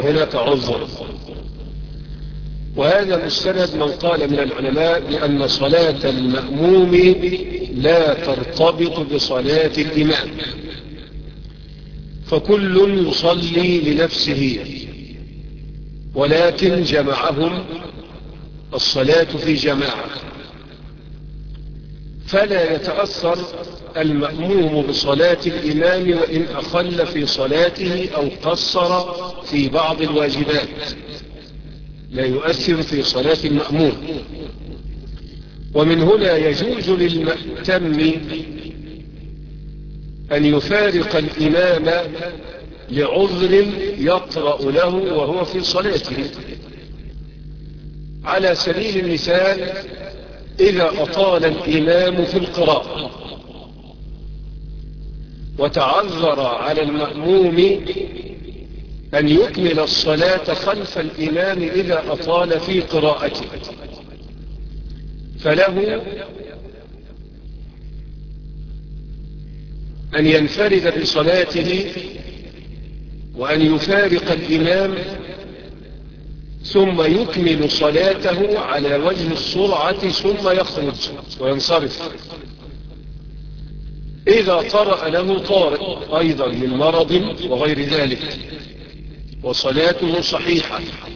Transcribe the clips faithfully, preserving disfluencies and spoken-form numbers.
هناك عذر. وهذا مستند من قال من العلماء بأن صلاة المأموم لا ترتبط بصلاة الإمام، فكل يصلي لنفسه، ولكن جمعهم الصلاة في جماعة، فلا يتأثر المأموم بصلاة الإمام وإن أخل في صلاته أو قصر في بعض الواجبات، لا يؤثر في صلاة المأموم. ومن هنا يجوز للمأتم أن يفارق الإمام لعذر يطرأ له وهو في صلاته. على سبيل المثال إذا أطال الإمام في القراءة وتعذر على المأموم أن يكمل الصلاة خلف الإمام إذا أطال في قراءته، فله أن ينفرد بصلاته وأن يفارق الإمام ثم يكمل صلاته على وجه السرعة ثم يخرج وينصرف. إذا طرأ له طارئ أيضا من مرض وغير ذلك وصلاته صحيحة.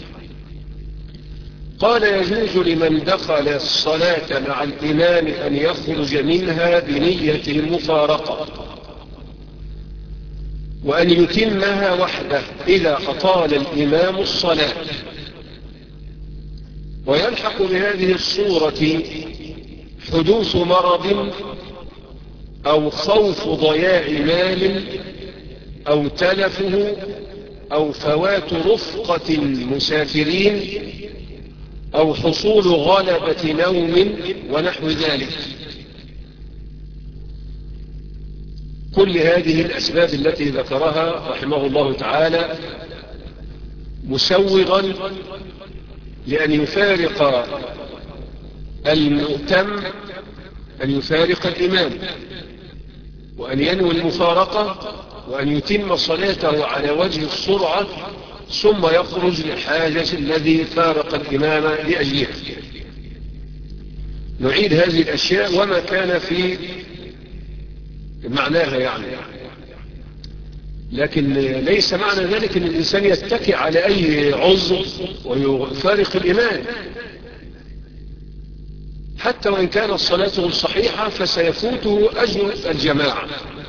قال يجوز لمن دخل الصلاة مع الإمام أن يخرج منها بنية المفارقة وأن يتمها وحده إذا أطال الإمام الصلاة. ويلحق بهذه الصورة حدوث مرض أو خوف ضياع مال أو تلفه أو فوات رفقة مسافرين أو حصول غلبة نوم ونحو ذلك. كل هذه الأسباب التي ذكرها رحمه الله تعالى مسوغا لأن يفارق المؤتم أن يفارق الإمام وأن ينوي المفارقة وأن يتم صلاته على وجه السرعة ثم يخرج لحاجة الذي فارق الإمام لأجلها. نعيد هذه الأشياء وما كان في معناها يعني، لكن ليس معنى ذلك أن الإنسان يتكي على أي عذر ويفارق الإمام، حتى وإن كانت صلاته صحيحة فسيفوته أجر الجماعة.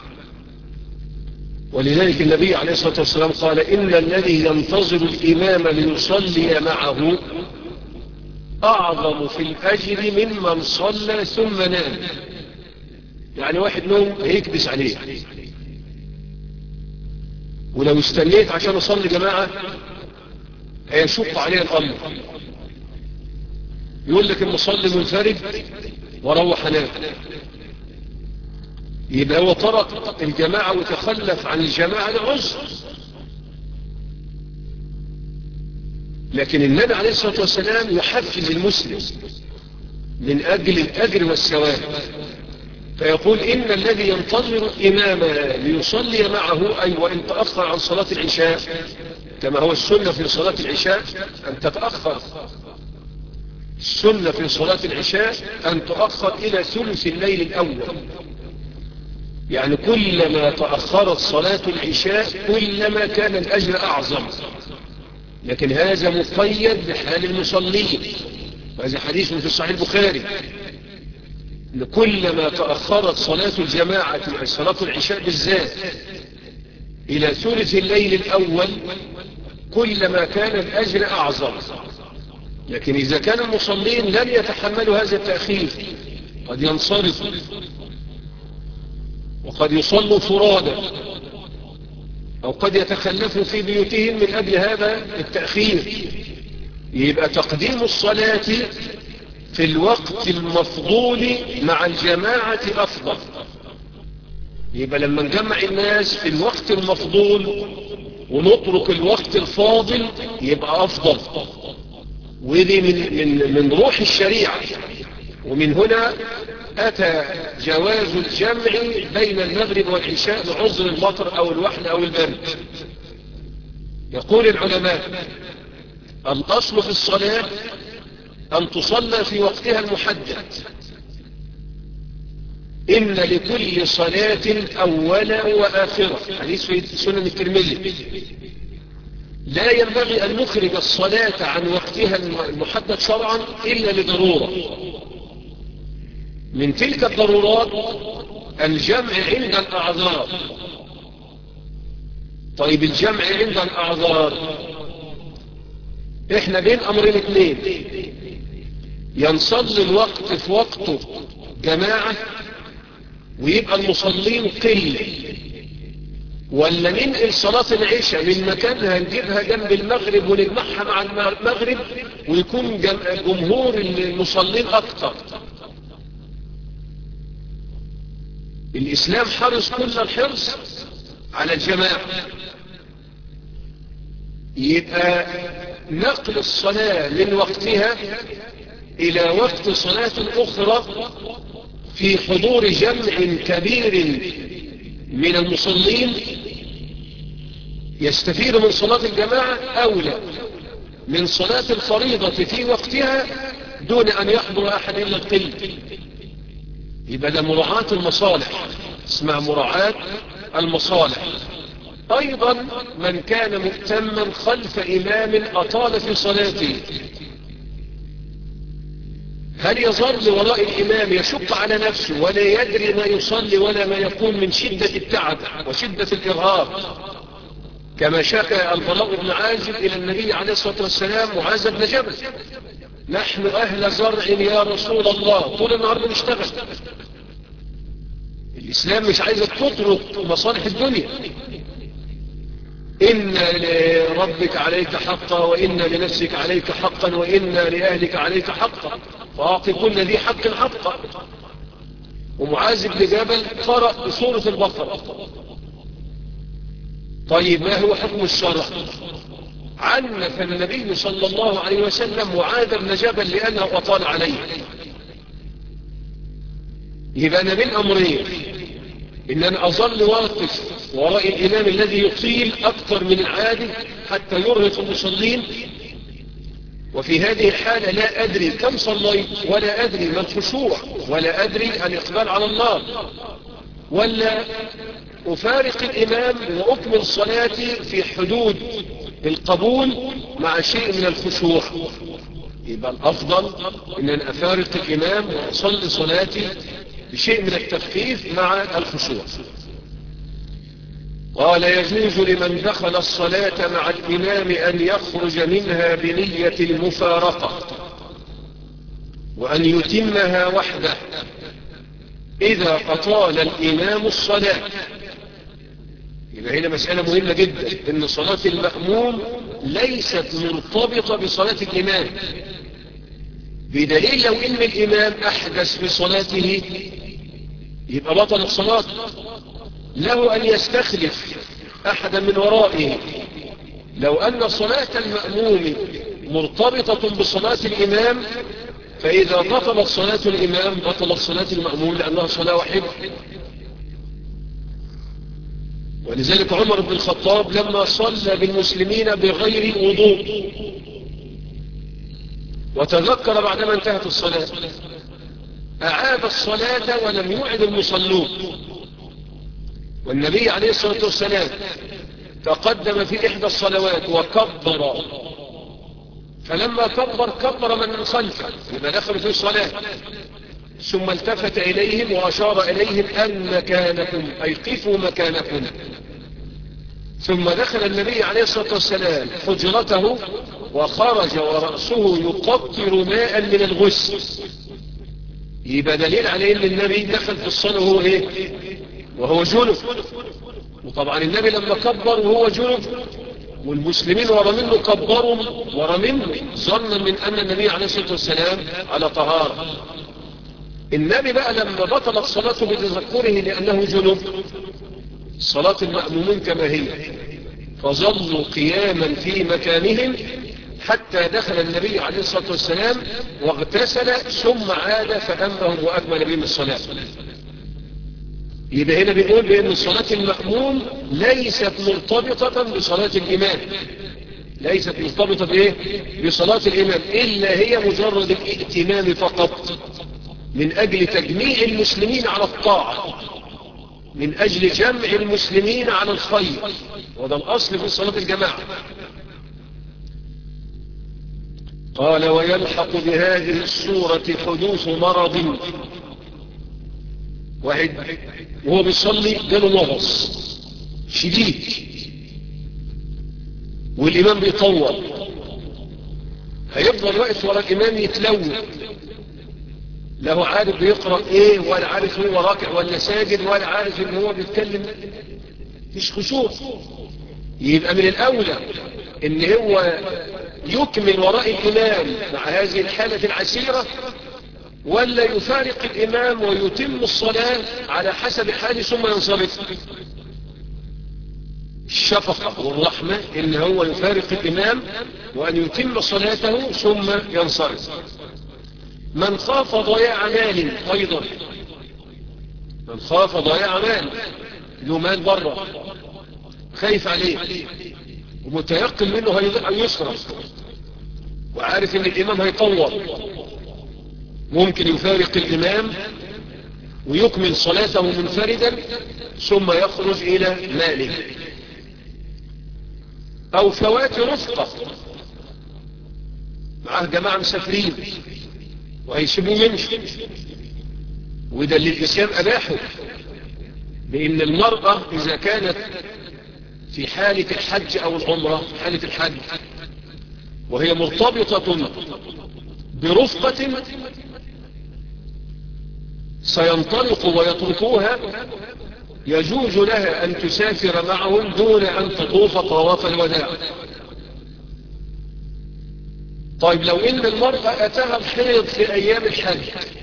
ولذلك النبي عليه الصلاة والسلام قال إن الذي ينتظر الإمام ليصلي معه أعظم في الأجر ممن صلى ثم نام. يعني واحد نوم هيكبس عليه، ولو استنيت عشان أصلي جماعة هيشق عليه الأمر، يقول لك المصلي منفرد وروح انام، يبقى هو ترك الجماعة وتخلف عن الجماعة لعذر. لكن النبي عليه الصلاة والسلام يحفز المسلم من أجل الأجر والثواب، فيقول إن الذي ينتظر الإمام ليصلي معه أي وإن تأخر عن صلاة العشاء، كما هو السنة في صلاة العشاء أن تتأخر، السنة في صلاة العشاء أن تؤخر إلى ثلث الليل الأول، يعني كلما تأخرت صلاة العشاء كلما كان الأجر أعظم. لكن هذا مقيد بحال المصلين، وهذا حديث في صحيح البخاري، إن كلما تأخرت صلاة الجماعة صلاة العشاء بالذات إلى ثلث الليل الأول كلما كان الأجر أعظم. لكن إذا كان المصلين لم يتحملوا هذا التأخير قد ينصرفوا وقد يصلوا فرادا أو قد يتخلفوا في بيوتهم من أجل هذا التأخير، يبقى تقديم الصلاة في الوقت المفضول مع الجماعة أفضل. يبقى لما نجمع الناس في الوقت المفضول ونترك الوقت الفاضل يبقى أفضل. ودي من, من, من روح الشريعة. ومن هنا أتى جواز الجمع بين المغرب والعشاء لعذر المطر أو الوحل أو البرد. يقول العلماء الأصل في الصلاة أن تصلى في وقتها المحدد. إن لكل صلاة أولا وآخرة، حديث في سنن الترمذي. لا ينبغي أن نخرج الصلاة عن وقتها المحدد شرعا إلا لضرورة. من تلك الضرورات الجمع عند الأعذار. طيب الجمع عند الأعذار احنا بين أمرين اثنين، ينصلي الوقت في وقته جماعة ويبقى المصلين قلة، ولا ننقل صلاة العشاء من مكانها نجيبها جنب المغرب ونجمعها مع المغرب ويكون جمهور المصلين أكتر. الإسلام حرص كل الحرص على الجماعة. يبقى نقل الصلاة من وقتها إلى وقت صلاة أخرى في حضور جمع كبير من المصلين يستفيد من صلاة الجماعة أولى من صلاة الفريضة في وقتها دون أن يحضر أحد إلا القلة. يبقى ده مراعاة المصالح، اسمها مراعاة المصالح. أيضا من كان مؤتما خلف إمام أطال في صلاته، هل يظل وراء الإمام يشق على نفسه ولا يدري ما يصلي ولا ما يقول من شدة التعب وشدة الإرهاق، كما شكى البراء بن عازب إلى النبي عليه الصلاة والسلام معاذ بن جبل: نحن أهل زرع يا رسول الله، طول النهار بنشتغل. الإسلام مش عايزك تترك مصالح الدنيا. إن لربك عليك حقا وإن لنفسك عليك حقا وإن لأهلك عليك حقا فأعطي كل ذي حق حقا. ومعاذ بن جبل قرأ بسورة البقرة. طيب ما هو حكم الشرع؟ عنف النبي صلى الله عليه وسلم معاذ بن جبل لأنه أطال عليه. يبقى أنا من أمرين: إن أنا أظل واقف وراء الإمام الذي يطيل أكثر من العادي حتى يرهق المصلين، وفي هذه الحالة لا أدري كم صليت ولا أدري ما الخشوع ولا أدري الإقبال على الله، ولا أفارق الإمام وأكمل صلاتي في حدود القبول مع شيء من الخشوع. يبقى الأفضل إن أنا أفارق الإمام وأصلي صلاتي بشيء من التخفيف مع الخشوع. قال: يجوز لمن دخل الصلاة مع الإمام أن يخرج منها بنية المفارقة وأن يتمها وحده إذا أطال الإمام الصلاة. يبقى هنا مسألة مهمة جدا، إن صلاة المأموم ليست مرتبطة بصلاة الإمام، بدليل لو إن الإمام أحدث في صلاته يبقى بطل الصلاة. له أن يستخلف أحدا من ورائه. لو أن صلاة المأموم مرتبطة بصلاة الإمام فإذا بطلت صلاة الإمام بطلت صلاة المأموم لأنها صلاة واحدة. ولذلك عمر بن الخطاب لما صلى بالمسلمين بغير وضوء وتذكر بعدما انتهت الصلاة أعاد الصلاة ولم يعد المصلون، والنبي عليه الصلاة والسلام تقدم في إحدى الصلوات وكبر، فلما كبر كبر من خلفه يبقى دخل في الصلاة، ثم التفت إليهم وأشار إليهم أن مكانكم أي قفوا مكانكم. ثم دخل النبي عليه الصلاة والسلام حجرته وخرج ورأسه يقطر ماء من الغسل. يبقى دليل على ان النبي دخل في الصلاة وهو ايه؟ وهو جنب. وطبعا النبي لما كبر وهو جنب والمسلمين ورا منه كبروا ورا منه ظنا من ان النبي عليه الصلاة والسلام على طهارة. النبي بقى لما بطلت صلاته بتذكره لانه جنب، صلاة المأمومين كما هي، فظلوا قياما في مكانهم حتى دخل النبي عليه الصلاة والسلام واغتسل ثم عاد فأمهم وأكمل بهم الصلاة. يبقى هنا بيقول بأن صلاة المأموم ليست مرتبطة بصلاة الإمام، ليست مرتبطة بإيه؟ بصلاة الإمام، إلا هي مجرد الائتمام فقط من أجل تجميع المسلمين على الطاعة، من أجل جمع المسلمين على الخير، وده الأصل في صلاة الجماعة. قال ويلحق بهذه الصورة حدوث مرض. واحد وهو بيصلي جاله مغص شديد والإمام بيطول، هيفضل واقف ورا الإمام يتلوث، لا هو عارف بيقرأ ايه، ولا عارف هو راكع ولا ساجد، ولا عارف ان هو بيتكلم، مفيش خشوع. يبقى من الأولى ان هو يكمل وراء الإمام مع هذه الحالة العسيرة، ولا يفارق الإمام ويتم الصلاة على حسب حاله ثم ينصرف. الشفقة والرحمة ان هو يفارق الإمام وأن يتم صلاته ثم ينصرف. من خاف ضياع مال أيضا، من خاف ضياع مال، له مال بره خايف عليه ومتيقن منه هيصرف، وعارف ان الإمام هيطول، ممكن يفارق الإمام ويكمل صلاته منفردا ثم يخرج إلى ماله. أو فوات رفقة، معاه جماعة مسافرين وهيسيبوه يمشي، وده اللي الإسلام أباحه، بأن المرأة إذا كانت في حالة الحج أو العمرة، حالة الحج وهي مرتبطة برفقة سينطلق ويتركوها، يجوز لها أن تسافر معهم دون أن تطوف طواف الوداع. طيب لو إن المرأة أتاها الحيض في أيام الحج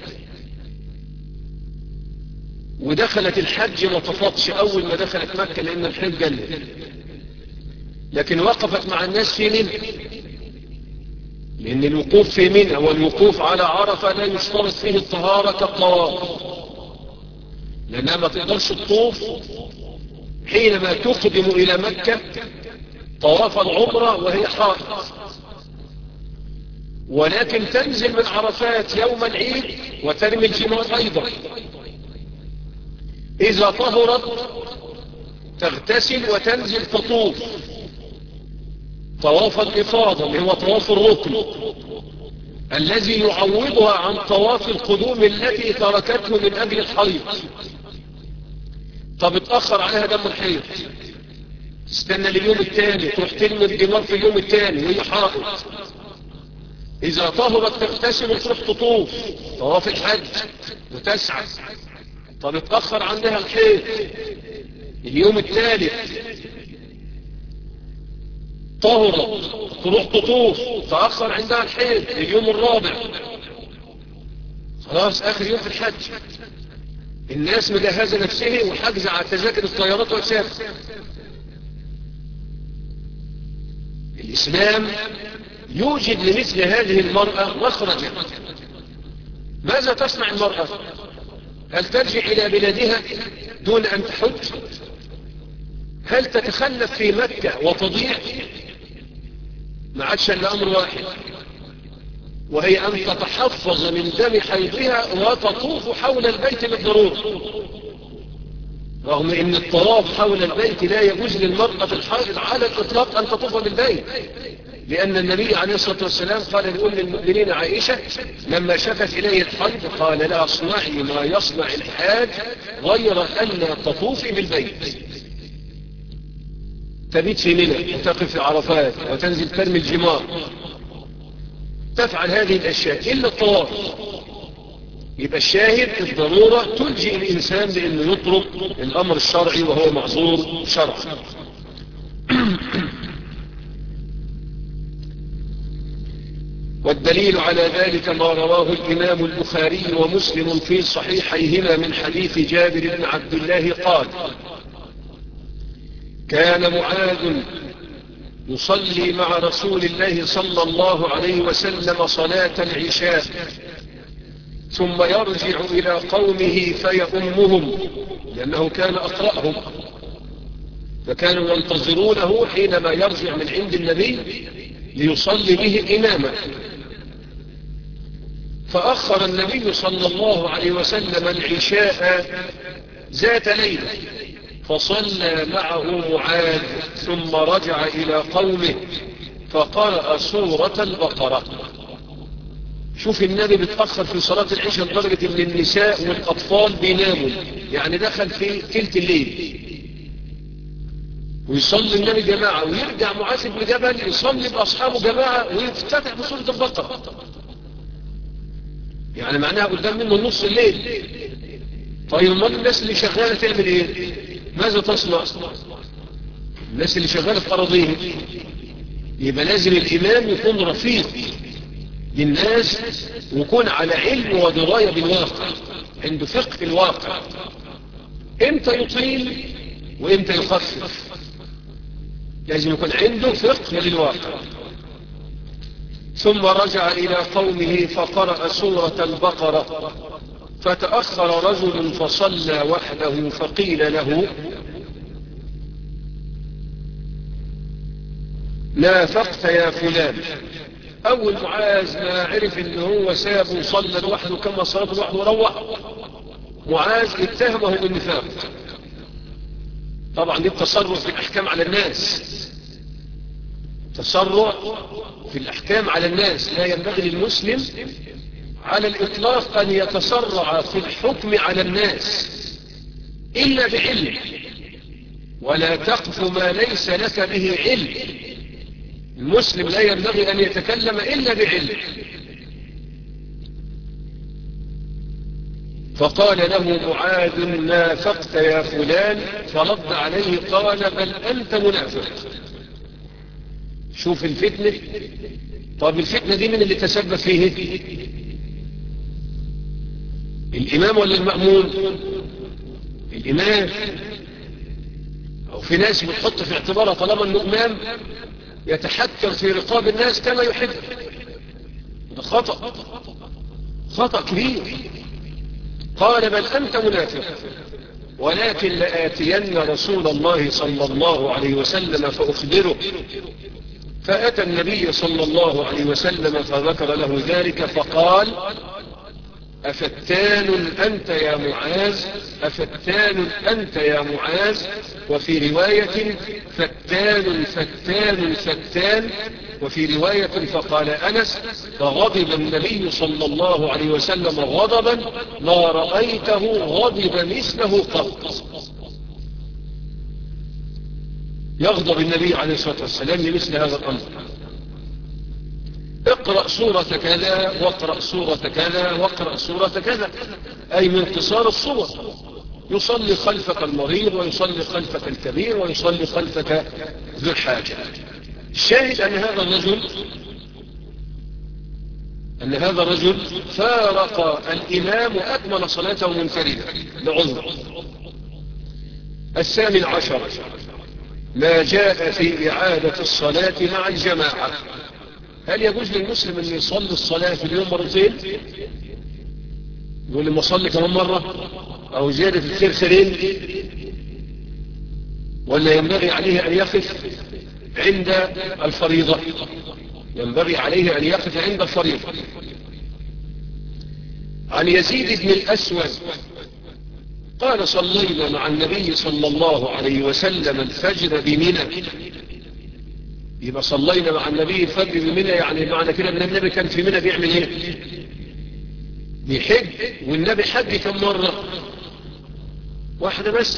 ودخلت الحج ما طفتش أول ما دخلت مكة لأن الحيض جلد، لكن وقفت مع الناس في منى، لأن الوقوف في منى والوقوف على عرفة لا يشترط فيه الطهارة كالطواف، لأنها ما تقدرش تطوف حينما تقدم إلى مكة طواف العمرة وهي حائض، ولكن تنزل من عرفات يوم العيد وترمي الجمار أيضا. إذا طهرت تغتسل وتنزل تطوف طواف الإفاضة اللي هو طواف الركن الذي يعوضها عن طواف القدوم التي تركته من أجل الحيض. طب اتأخر عليها دم الحيض، تستنى لليوم الثاني، تروح ترمي الجمار في اليوم الثاني وهي حائض. إذا طهرت تغتسل وتروح تطوف طواف الحج وتسعى. طب اتأخر عندها الحيض اليوم الثالث، طهرت تروح تطوف، تأخر عندها الحيض اليوم الرابع، خلاص آخر يوم في الحج، الناس مجهزة نفسه وحجز على تذاكر الطيارات وتسافر. الإسلام يوجد لمثل هذه المرأة مخرجا. ماذا تصنع المرأة؟ هل ترجع إلى بلادها دون أن تحج؟ هل تتخلف في مكة وتضيع؟ ما عادش إلا أمر واحد، وهي أن تتحفظ من دم حيضها وتطوف حول البيت بالضرورة، رغم أن الطواف حول البيت لا يجوز للمرأة الحائض على الإطلاق أن تطوف بالبيت، لأن النبي عليه الصلاة والسلام قال لأم المؤمنين عائشة لما شكت إليه الحيض قال لا اصنعي ما يصنع الحاج غير أن لا تطوفي بالبيت. تبيت في منى وتقف في عرفات وتنزل ترمي الجمار، تفعل هذه الأشياء إلا الطواف. يبقى الشاهد الضرورة تلجئ الإنسان بأنه يطلب الأمر الشرعي وهو معذور شرعا. والدليل على ذلك ما رواه الإمام البخاري ومسلم في صحيحيهما من حديث جابر بن عبد الله قال كان معاذ يصلي مع رسول الله صلى الله عليه وسلم صلاة العشاء ثم يرجع إلى قومه فيؤمهم، لأنه كان أقرأهم، فكانوا ينتظرونه حينما يرجع من عند النبي ليصلي به إماما. فأخر النبي صلى الله عليه وسلم العشاء ذات ليلة فصلى معه معاذ، ثم رجع إلى قومه فقرأ سورة البقرة. شوف النبي بيتأخر في صلاة العشاء لدرجة ان النساء والأطفال بيناموا، يعني دخل في تلت الليل ويصلي النبي جماعة، ويرجع معاذ بن جبل يصلي بأصحابه جماعة ويفتتح بسورة البقرة، يعني معناها قدام منه نص الليل. طيب ما الناس اللي شغالة تعمل ايه؟ ماذا تصنع؟ الناس اللي شغالة في أراضيهم، يبقى لازم الإمام يكون رفيق للناس ويكون على علم ودراية بالواقع، عنده فقه في الواقع، امتى يطيل وامتى يخفف، لازم يكون عنده فقه للواقع. ثم رجع إلى قومه فقرأ سورة البقرة، فتأخر رجل فصلى وحده فقيل له نافقت يا فلان. أول معاذ ما عرف إن هو ساب وصلى لوحده كما صلى لوحده وروح، معاذ اتهمه بالنفاق. طبعا دي التصرف في الأحكام على الناس، تسرع في الأحكام على الناس. لا ينبغي للمسلم على الإطلاق أن يتسرع في الحكم على الناس إلا بعلم، ولا تقف ما ليس لك به علم. المسلم لا ينبغي أن يتكلم إلا بعلم. فقال له معاذ نافقت يا فلان، فرد عليه قال بل أنت منافق. شوف الفتنة. طب الفتنة دي من اللي تسبب فيه؟ الإمام ولا المأمون؟ الإمام. أو في ناس بتحط في اعتبارها طالما أنه إمام يتحكم في رقاب الناس كما يحب. ده خطأ، خطأ كبير. قال بل أنت منافق، ولكن لآتين رسول الله صلى الله عليه وسلم فأخبره. فأتى النبي صلى الله عليه وسلم فذكر له ذلك فقال أفتان أنت يا معاذ، أفتان أنت يا معاذ. وفي رواية فتان فتان فتان. وفي رواية فقال أنس فغضب النبي صلى الله عليه وسلم غضبا ما رأيته غضب مثله قط. يغضب النبي عليه الصلاة والسلام لمثل هذا الأمر. اقرأ سورة كذا واقرأ سورة كذا واقرأ سورة كذا، أي من قصار الصور. يصلي خلفك المريض ويصلي خلفك الكبير ويصلي خلفك ذو الحاجة. الشاهد أن هذا الرجل أن هذا الرجل فارق الإمام وأكمل صلاته منفردا لعذر. الثامن عشر ما جاء في إعادة الصلاة مع الجماعة. هل يجوز للمسلم أن يصلي الصلاة في اليوم مرتين؟ يقول لما صلي كمان مرة أو زيادة الخير خيرين؟ ولا ينبغي عليه أن يقف عند الفريضة؟ ينبغي عليه أن يقف عند الفريضة. عن يزيد بن الأسود قال صلينا مع النبي صلى الله عليه وسلم الفجر بمنى. يبقى صلينا مع النبي الفجر بمنى، يعني معنى كده ان النبي كان في منى بيعمل ايه؟ بيحج. والنبي حج كم مرة؟ واحدة بس.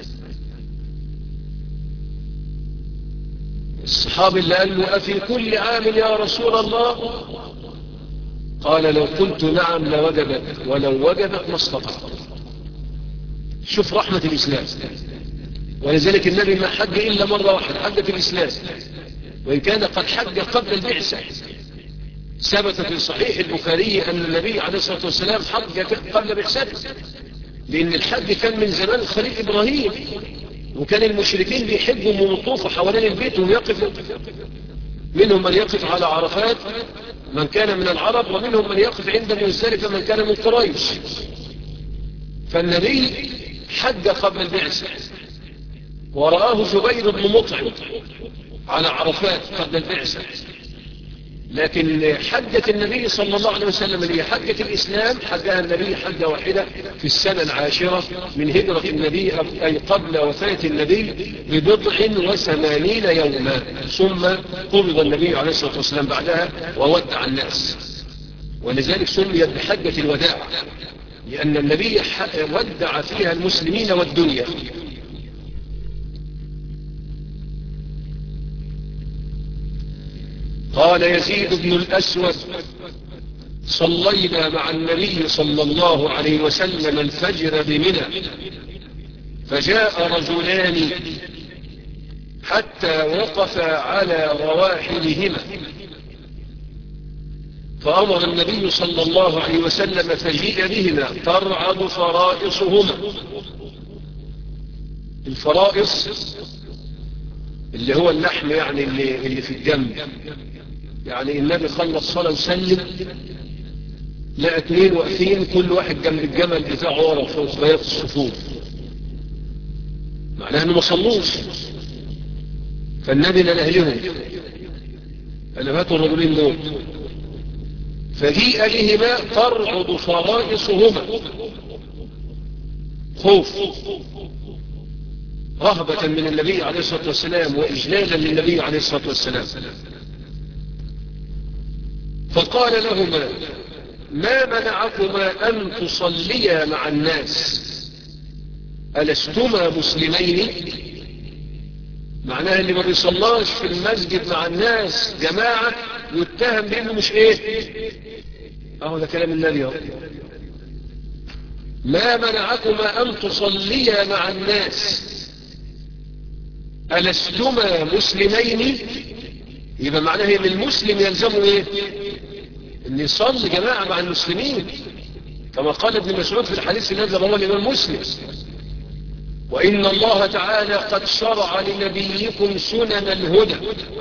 الصحابي اللي قال له أفي كل عام يا رسول الله؟ قال لو قلت نعم لوجبت ولو وجبت ما استطعت. شوف رحمة الإسلام. ولذلك النبي ما حج إلا مرة واحدة، حجة الإسلام، وإن كان قد حج قبل البعثة. ثبت في صحيح البخاري أن النبي عليه الصلاة والسلام حج قبل بعثته، لأن الحج كان من زمان الخليل إبراهيم، وكان المشركين بيحجوا ويطوفوا حوالين البيت ويقفوا منهم من يقف على عرفات من كان من العرب، ومنهم من يقف عند مزدلفة من كان من قريش. فالنبي حج قبل البعثة، ورآه جبير بن مطعم على عرفات قبل البعثة، لكن حجة النبي صلى الله عليه وسلم اللي هي حجة الإسلام حجها النبي حجة واحدة في السنة العاشرة من هجرة النبي، أي قبل وفاة النبي ببضع وثمانين يوما، ثم قبض النبي عليه الصلاة والسلام بعدها وودع الناس، ولذلك سميت بحجة الوداع، لأن النبي ودع فيها المسلمين والدنيا. قال يزيد بن الأسود: صلينا مع النبي صلى الله عليه وسلم الفجر بمنى، فجاء رجلان حتى وقفا على رواحلهما، فأمر النبي صلى الله عليه وسلم فجيء بهما ترعد فرائصهما. الفرائص اللي هو اللحم يعني اللي, اللي في الجنب، يعني النبي خلص صلاة وسلم لقى اتنين واقفين كل واحد جنب الجمل بتاعه ورا فوق بياض الصفوف، معناه انه ما صلوش. فالنبي نده لهم قال هاتوا الرجلين دول، فجيء بهما ترعد فرائصهما خوف رهبة من النبي عليه الصلاة والسلام وإجلالا للنبي عليه الصلاة والسلام. فقال لهما: ما منعكما أن تصليا مع الناس؟ ألستما مسلمين؟ معناها اللي ما بيصلاش في المسجد مع الناس جماعة يتهم بأنه مش ايه. اهو ده كلام النبي. ما منعكما أن تصليا مع الناس ألستما مسلمين؟ يبقى معناه ان المسلم يلزمه ايه؟ ان يصلي جماعة مع المسلمين، كما قال ابن مسعود في الحديث الذي رواه الإمام مسلم: وإن الله تعالى قد شرع لنبيكم سنن الهدى،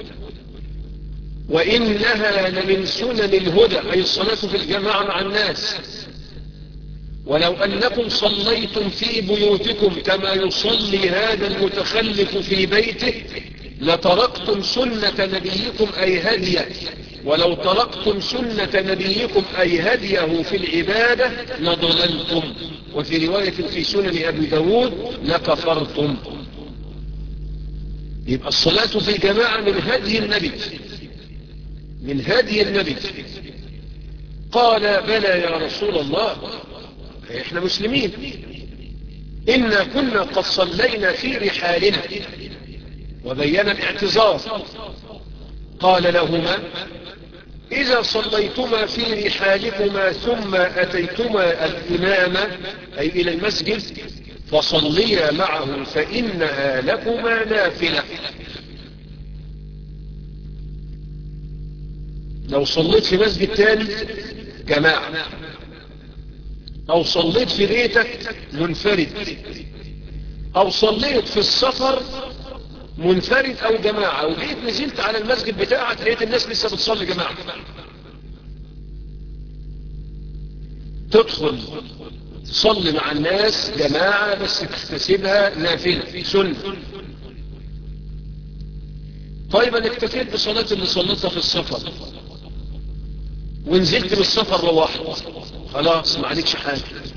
وإنها لمن سنن الهدى، أي الصلاة في الجماعة مع الناس. ولو أنكم صليتم في بيوتكم كما يصلي هذا المتخلف في بيته لتركتم سنة نبيكم أي هديه، ولو تركتم سنة نبيكم أي هديه في العبادة لضللتم، وفي رواية في سنن أبي داود لكفرتم. يبقى الصلاة في الجماعة من هدي النبي، من هدي النبي. قال: بلى يا رسول الله، احنا مسلمين، إنا كنا قد صلينا في رحالنا، وبين الاعتذار. قال لهما: إذا صليتما في رحالكما ثم أتيتما الإمام أي إلى المسجد فصليا معه فإنها لكما نافلة. لو صليت في مسجد تاني جماعة، أو صليت في بيتك منفرد، أو صليت في السفر منفرد أو جماعة، وجيت نزلت على المسجد بتاعك لقيت الناس لسه بتصلي جماعة، تدخل تصلي مع الناس جماعة بس تحتسبها نافلة سنة. طيب أنا اكتفيت بصلاة اللي صليتها في السفر ونزلت بالسفر روحت، خلاص ما عليكش حاجة.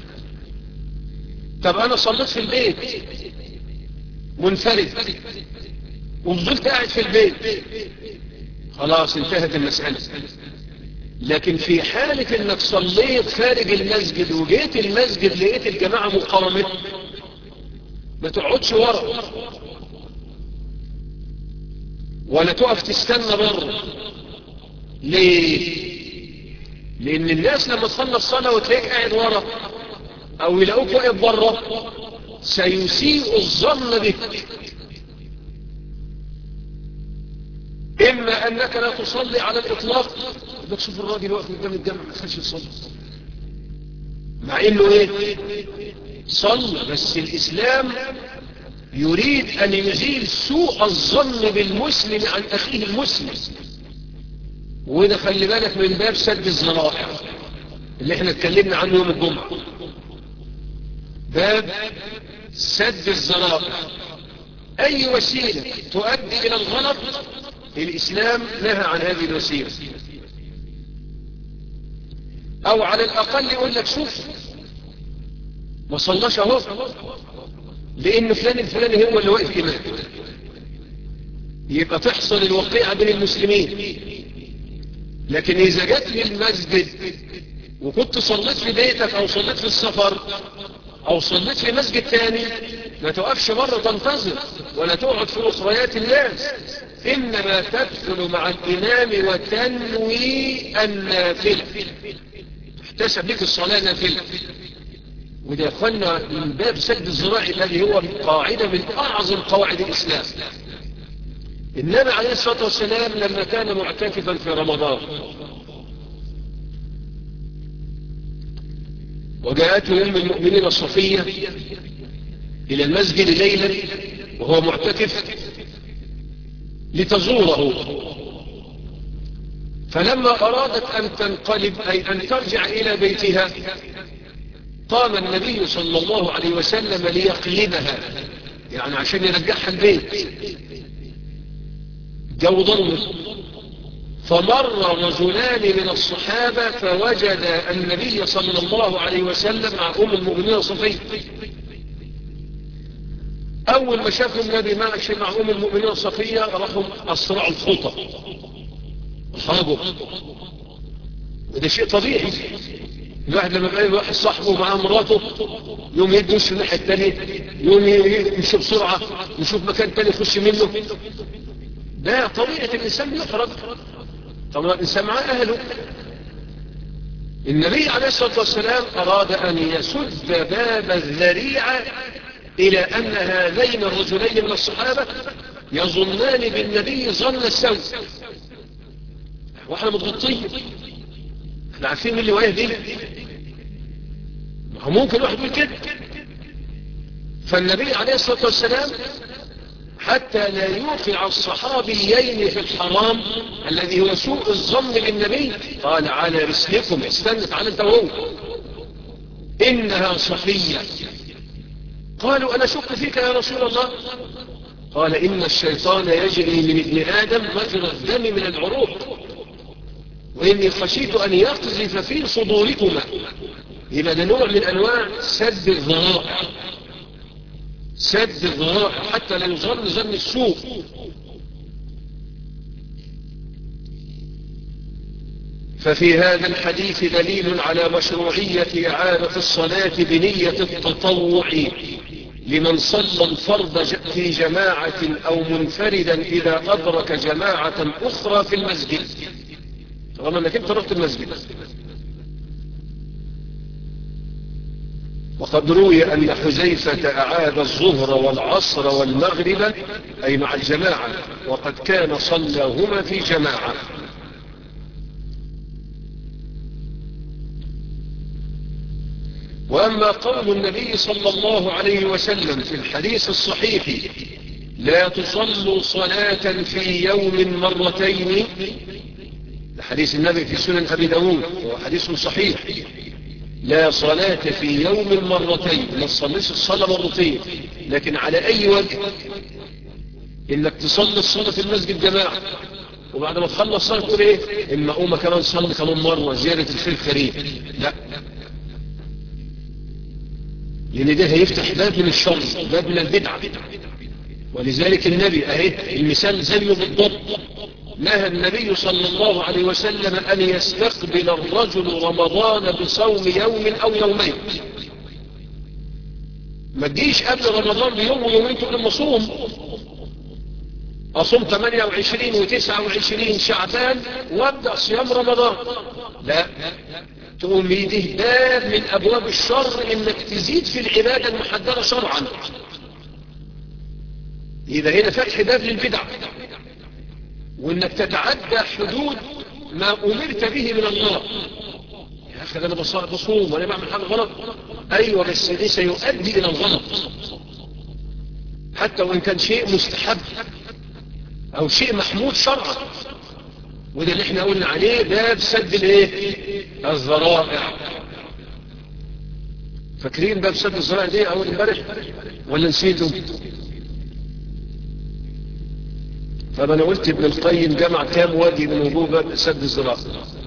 طب أنا صليت في البيت منفرد وفضلت قاعد في البيت، خلاص انتهت المسألة. لكن في حالة انك صليت خارج المسجد وجيت المسجد لقيت الجماعة مقامة، ما تقعدش ورا ولا تقف تستنى بره. ليه؟ لان الناس لما تصلي الصلاة وتلاقيك قاعد ورا او يلاقوك واقف بره سيسيء الظن بك، إما أنك لا تصلي على الإطلاق، بدك تشوف الراجل واقف قدام الجامع ما خلش يصلي، مع إنه إيه؟ صلى. بس الإسلام يريد أن يزيل سوء الظن بالمسلم عن أخيه المسلم، وده خلي بالك من باب سد الذرائع اللي احنا اتكلمنا عنه يوم الجمعة. باب سد الذرائع، اي وسيلة تؤدي الى الغلط الاسلام نهى عن هذه الوسيلة. او على الاقل يقول لك شوف ما صلاش اهو لان فلان الفلاني هو اللي واقف امام، يبقى تحصل الوقيعة بين المسلمين. لكن اذا جت للمسجد وكنت صليت في بيتك او صليت في السفر او صليت في مسجد تاني، ما توقفش بره تنتظر ولا تقعد في اخريات الناس، انما تدخل مع الامام وتنوي النافلة، تحتسب لك الصلاة نافلة. وده يا اخوانا من باب سد الذرائع الذي هو قاعدة من اعظم قواعد الاسلام. النبي عليه الصلاة والسلام لما كان معتكفا في رمضان وجاءته أم المؤمنين الصفية إلى المسجد ليلا وهو معتكف لتزوره، فلما أرادت أن تنقلب أي أن ترجع إلى بيتها قام النبي صلى الله عليه وسلم ليقلبها، يعني عشان يرجعها البيت. جو ضلمة، فمر رجلان من الصحابة فوجد النبي صلى الله عليه وسلم مع أم المؤمنين صفية. أول ما شافوا النبي ماشي مع أم المؤمنين صفية راحوا أسرعوا الخطى وحاجوا، وده شيء طبيعي. الواحد لما بقى واحد صاحبه معاه مراته يوم يدوش في الناحية التانية، يوم يمشي بسرعة يشوف مكان تاني يخش منه، ده طبيعة الإنسان بيخرج. طبعا الإنسان مع أهله. النبي عليه الصلاة والسلام أراد أن يسد باب الذريعة إلى أن هذين الرجلين من الصحابة يظنان بالنبي ظن السوء، واحنا متغطين، احنا عارفين من اللي واقف دي، ممكن واحد يقول كده. فالنبي عليه الصلاة والسلام حتى لا يوقع الصحابيين في الحرام الذي هو سوء الظن بالنبي قال على رسلكم، استنى تعالى انت وهو، إنها صفية. قالوا أنا شك فيك يا رسول الله، قال إن الشيطان يجري من ابن آدم مجرى الدم من العروق، وإني خشيت أن يقذف في صدوركما. يبقى ده نوع من أنواع سد الذرائع، سد الذرائع حتى لا يظن ظن السوء. ففي هذا الحديث دليل على مشروعية إعادة الصلاة بنية التطوع لمن صلى الفرض في جماعة أو منفردا إذا أدرك جماعة أخرى في المسجد، طالما أنك أنت رحت المسجد. وقد روي أن حذيفة أعاد الظهر والعصر والمغرب أي مع الجماعة، وقد كان صلاهما في جماعة. وأما قول النبي صلى الله عليه وسلم في الحديث الصحيح لا تصلوا صلاة في يوم مرتين، حديث النبي في سنن أبي داود وهو حديث صحيح، لا صلاة في يوم مرتين، لا تصليش الصلاة مرتين، لكن على أي وجه؟ إنك تصلي الصلاة في المسجد جماعة وبعد ما تخلص الصلاة تقول إيه؟ إما أقوم كمان صلي كمان مرة زيادة الخير كريم، لا، لأن ده هيفتح باب من الشر، باب من البدعة. ولذلك النبي أهي المثال زيه بالضبط، نهى النبي صلى الله عليه وسلم أن يستقبل الرجل رمضان بصوم يوم أو يومين. ما تجيش قبل رمضان بيوم ويومين تقول لما أصوم أصوم ثمانية وعشرين وتسعة وعشرين شعبان وابدأ صيام رمضان، لا، تقوم يده باب من أبواب الشر إنك تزيد في العبادة المحددة شرعا. إذا هنا فتح باب للبدع، وإنك تتعدى حدود ما أمرت به من الله. يا أخي أنا بصوم وأنا بعمل حاجة غلط، أيوة بس دي سيؤدي إلى الغلط، حتى وإن كان شيء مستحب أو شيء محمود شرعا. وده اللي احنا قلنا عليه باب سد الايه الذرائع. فاكرين باب سد الذرائع دي اول امبارح ولا نسيتم؟ طب انا قلت ابن القيم جمع كام وجه من وجوه باب سد الذرائع؟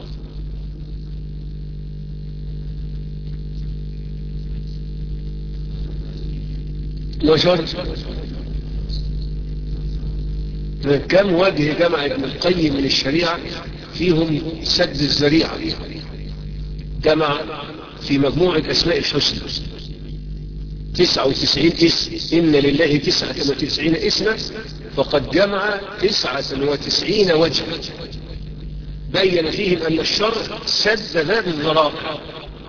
نشر كم وجه جمع ابن القيم من الشريعة فيهم سد الذريعة؟ جمع في مجموعة أسماء الحسنى تسعة وتسعين اسم، إن لله تسعة وتسعين اسما، فقد جمع تسعة وتسعين وجه بين فيهم أن الشر سد باب الذرائع.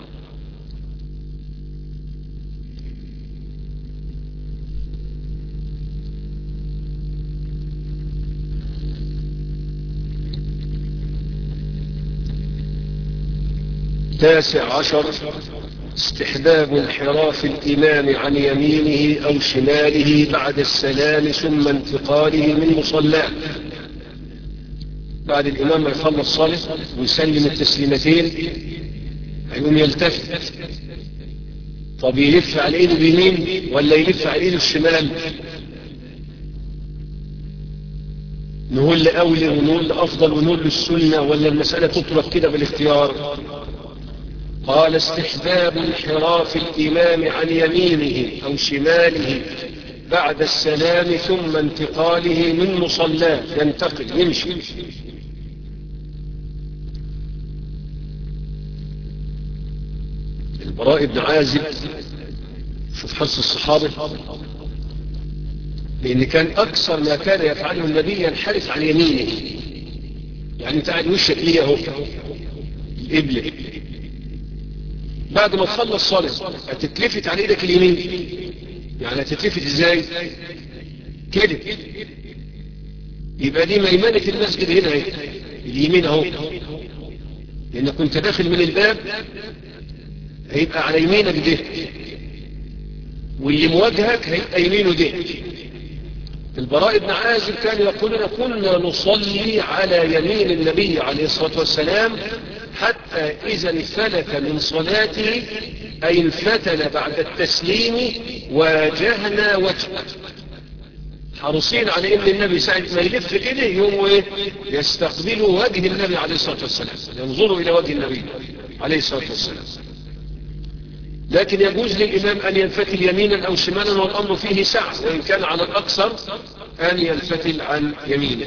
تاسع عشر استحباب انحراف الإمام عن يمينه أو شماله بعد السلام ثم انتقاله من مصلاه. بعد الإمام ما يخلص صلاة ويسلم التسليمتين هيقوم يلتفت، طب يلف على ايده اليمين ولا يلف على ايده الشمال؟ نقول لأولي ونقول لأفضل ونقول للسنة، ولا المسألة تطلق كده بالاختيار؟ قال استحباب انحراف الإمام عن يمينه أو شماله بعد السلام ثم انتقاله من مصلاه، ينتقل يمشي. البراء بن عازب، شوف حرص الصحابة، لأن كان أكثر ما كان يفعله النبي ينحرف عن يمينه. يعني انت قاعد وشك ليه اهو القبلة، بعد ما تخلص صلاة هتتلفت على ايدك اليمين. يعني هتتلفت ازاي؟ كده. يبقى دي ميمنة المسجد هنا اهي، اليمين اهو، لأنك كنت داخل من الباب هيبقى على يمينك ده، واللي مواجهك هيبقى يمينه ده. البراء بن عازب كان يقول لنا كنا نصلي على يمين النبي عليه الصلاة والسلام حتى إذا انفلت من صلاته أي انفتل بعد التسليم واجهنا وجهه، حرصين على ان النبي ساعة ما يلف كده يوم ايه يستقبلوا وجه النبي عليه الصلاة والسلام، ينظروا الى وجه النبي عليه الصلاة والسلام. لكن يجوز للإمام أن ينفتل يمينا أو شمالا والأمر فيه سعة، وإن كان على الأكثر أن ينفتل عن يمينه.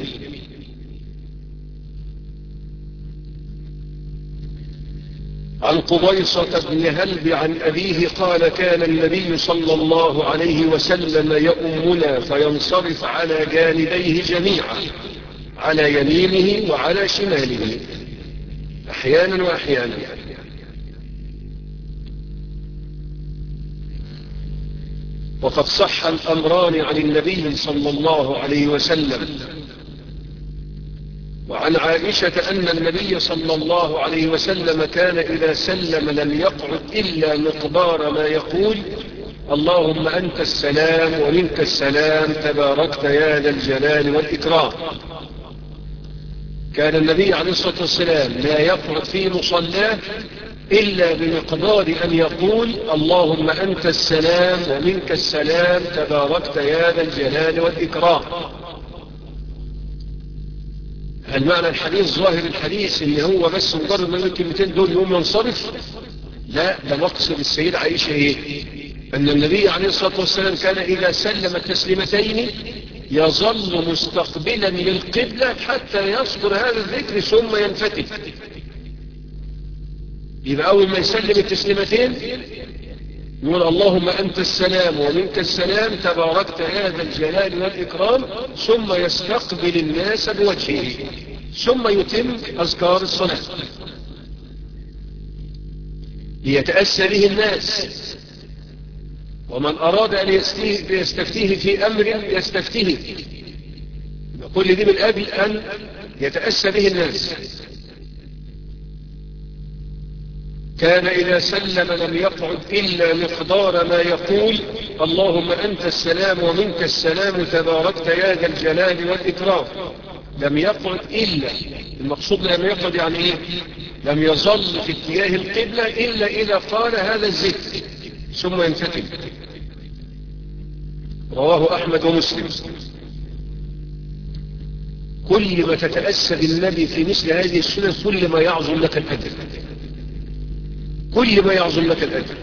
عن قبيصة بن هلب عن أبيه قال كان النبي صلى الله عليه وسلم يؤمنا فينصرف على جانبيه جميعا، على يمينه وعلى شماله أحيانا وأحيانا. وقد صح الأمران عن النبي صلى الله عليه وسلم. وعن عائشة أن النبي صلى الله عليه وسلم كان إذا سلم لم يقعد إلا مقدار ما يقول اللهم أنت السلام ومنك السلام تباركت يا ذا الجلال والإكرام. كان النبي عليه الصلاة والسلام لا يقعد في مصلاه إلا بمقدار أن يقول اللهم أنت السلام ومنك السلام تباركت يا ذا الجلال والإكرام. هل معنى الحديث ظاهر الحديث ان هو بس مجرد ما الكلمتين دول يوم ينصرف؟ لا، ده مقصد السيدة عائشة ايه؟ ان النبي عليه الصلاة والسلام كان اذا سلم التسليمتين يظل مستقبلا للقبلة حتى يصدر هذا الذكر ثم ينفتح. يبقى اول ما يسلم التسليمتين يقول اللهم أنت السلام ومنك السلام تباركت يا ذا الجلال والإكرام، ثم يستقبل الناس بوجهه، ثم يتم أذكار الصلاة ليتأسى به الناس. ومن أراد أن يستفتيه في أمر يستفتيه، كل دي من أجل أن يتأسى به الناس. كان إذا سلم لم يقعد إلا مقدار ما يقول اللهم أنت السلام ومنك السلام تباركت يا ذا الجلال والإكرام. لم يقعد إلا، المقصود لم يقعد يعني إيه؟ لم يظل في اتجاه القبلة إلا إذا قال هذا الذكر ثم ينفتل. رواه أحمد ومسلم. كل ما تتأسى بالنبي في مثل هذه السنة كل ما يعظم لك الأجر، كل ما يعظم لك الأجر.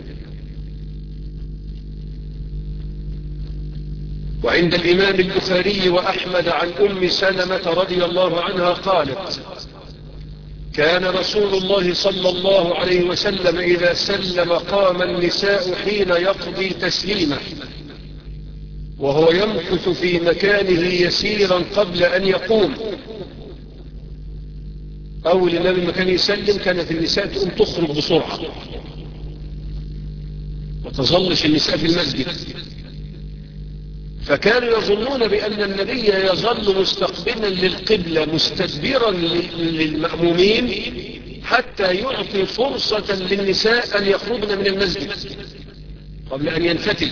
وعند الإمام البخاري وأحمد عن أم سلمة رضي الله عنها قالت: كان رسول الله صلى الله عليه وسلم إذا سلم قام النساء حين يقضي تسليمه وهو يمكث في مكانه يسيرا قبل أن يقوم. أول النبي لما كان يسلم كانت النساء تقوم تخرج بسرعة وتظلش النساء في المسجد، فكانوا يظنون بأن النبي يظل مستقبلا للقبلة مستدبرا للمأمومين حتى يعطي فرصة للنساء أن يخرجن من المسجد قبل أن ينفتل.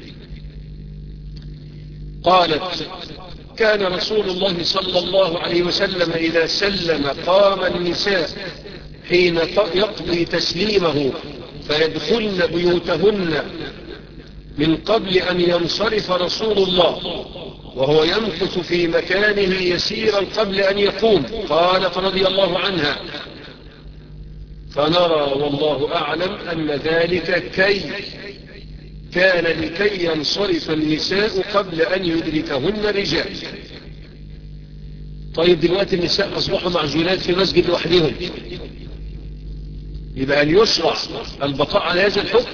قالت: كان رسول الله صلى الله عليه وسلم إذا سلم قام النساء حين يقضي تسليمه فيدخلن بيوتهن من قبل أن ينصرف رسول الله وهو يمكث في مكانه يسيرا قبل أن يقوم. قالت رضي الله عنها: فنرى والله أعلم أن ذلك كي كان لكي ينصرف النساء قبل أن يدركهن رجال. طيب دلوقتي النساء أصبحوا معزولات في مسجد لوحدهم، يبقى أن يشرع البقاء على هذا الحكم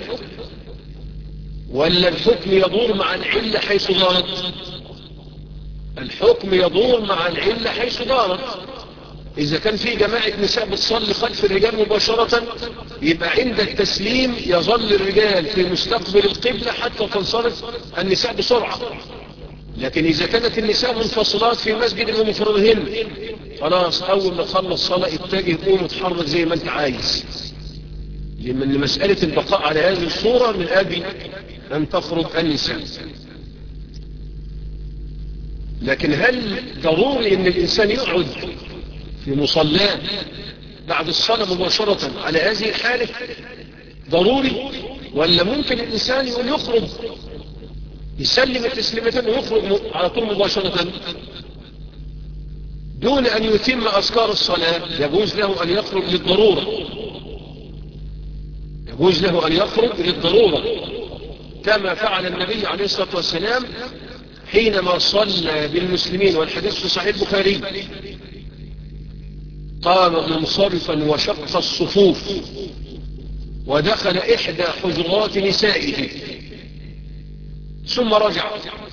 ولا الحكم يدور مع العلة حيث دارت؟ الحكم يدور مع العلة حيث دارت. إذا كان في جماعة نساء بتصلي خلف الرجال مباشرة يبقى عند التسليم يظل الرجال في مستقبل القبلة حتى تنصرف النساء بسرعة. لكن إذا كانت النساء منفصلات في مسجد بمفردهن خلاص أول ما تخلص صلاة اتجه قوم وتحرك زي ما أنت عايز، لمن مسألة البقاء على هذه الصورة من أجل أن تخرج النساء. لكن هل ضروري أن الإنسان يقعد في مصلاه بعد الصلاة مباشرة على هذه الحالة؟ ضروري؟ ولا ممكن الإنسان يقول يخرج يسلم التسليمتين ويخرج على طول مباشرة دون أن يتم أذكار الصلاة؟ يجوز له أن يخرج للضرورة، يجوز له أن يخرج للضرورة كما فعل النبي عليه الصلاة والسلام حينما صلى بالمسلمين، والحديث في صحيح البخاري: قام منصرفا وشق الصفوف ودخل إحدى حجرات نسائه ثم رجع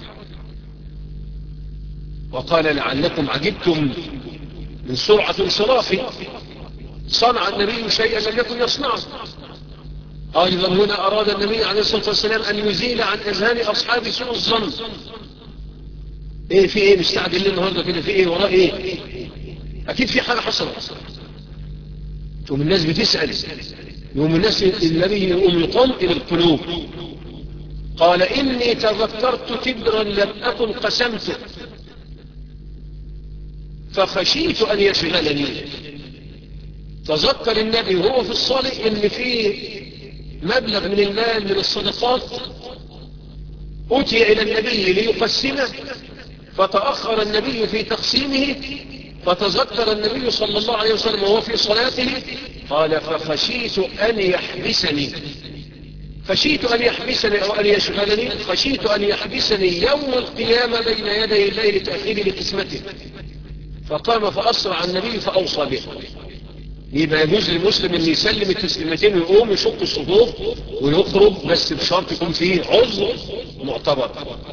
وقال: لعلكم عجبتم من سرعة انصرافي، صنع النبي شيئا لم يكن يصنعه. أيضا هنا أراد النبي عليه الصلاة والسلام أن يزيل عن أذهان أصحاب سوء الظن. إيه في إيه مستعجل النهاردة كده؟ في إيه وراه إيه؟ أكيد في حاجة حصلت. يوم الناس بتسأل، يوم الناس النبي يقوم يطمئن القلوب. قال: إني تذكرت تبرا لم أكن قسمته فخشيت أن يشغلني. تذكر النبي وهو في الصلاة إن في مبلغ من المال من الصدقات أتي إلى النبي ليقسمه، فتأخر النبي في تقسيمه، فتذكر النبي صلى الله عليه وسلم وهو في صلاته قال: فخشيت أن يحبسني، خشيت أن يحبسني أو أن يشغلني، خشيت أن يحبسني يوم القيامة بين يدي الله لتأخير لقسمته. فقام فأسرع النبي فأوصى به. يبقى يجوز للمسلم أن يسلم التسليمتين ويقوم يشق الصفوف ويخرج، بس بشرط يكون فيه عذر معتبر.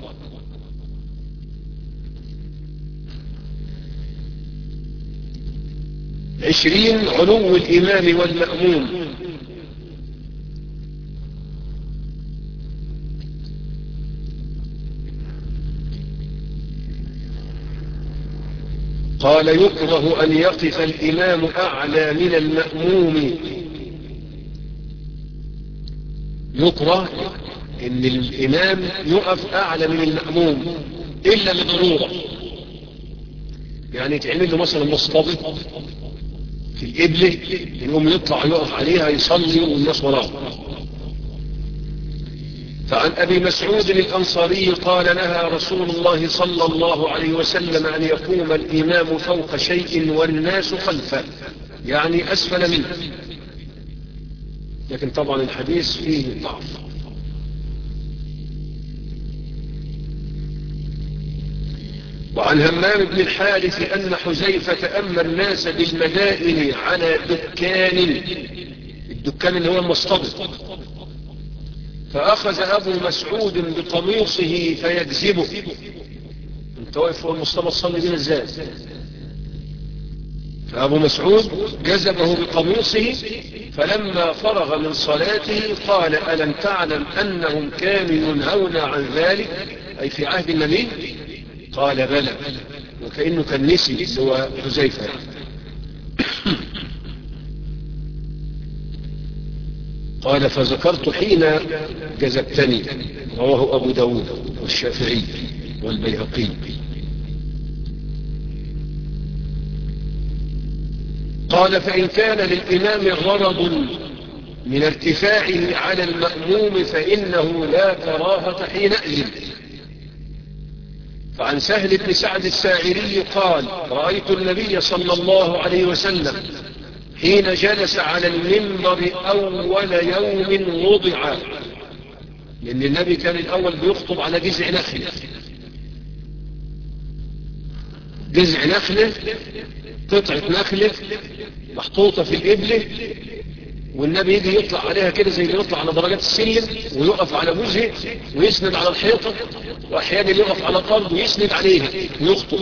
عشرين: علو الإمام والمأموم. قال: يكره أن يقف الإمام أعلى من المأموم. يكره أن الإمام يقف أعلى من المأموم إلا لضرورة. يعني يتعمل له مثلا مصطبة في القبلة يقوم يطلع يقف عليها يصلي والناس وراه. فعن أبي مسعود الأنصاري قال نهى رسول الله صلى الله عليه وسلم أن يقوم الإمام فوق شيء والناس خلفه، يعني أسفل منه. لكن طبعا الحديث فيه ضعف. وعن همام بن الحارث أن حذيفة أما الناس بالمدائن على دكان، الدكان اللي هو المصطبة، فأخذ أبو مسعود بقميصه فيجذبه. انت واقف فوق المصطبة تصلي بنا ازاي؟ فأبو مسعود جذبه بقميصه، فلما فرغ من صلاته قال ألم تعلم أنهم كانوا ينهون عن ذلك، أي في عهد النبي؟ قال بلى، وكأنه كان نسي سوى حذيفة. قال فذكرت حين جذبتني، رواه أبو داود والشافعي والبيهقي. قال فإن كان للإمام غرض من ارتفاعه على المأموم فإنه لا كراهة حينئذ. فعن سهل بن سعد الساعري قال رأيت النبي صلى الله عليه وسلم حين جلس على المنبر أول يوم وضع، لأن النبي كان الأول بيخطب على جذع نخلة، جذع نخلة قطعة نخلة محطوطة في القبلة، والنبي يجي يطلع عليها كده زي اللي يطلع على درجات السلم ويقف على وجهه ويسند على الحيطة، وأحيانا يقف على الأرض ويسند عليها ويخطب.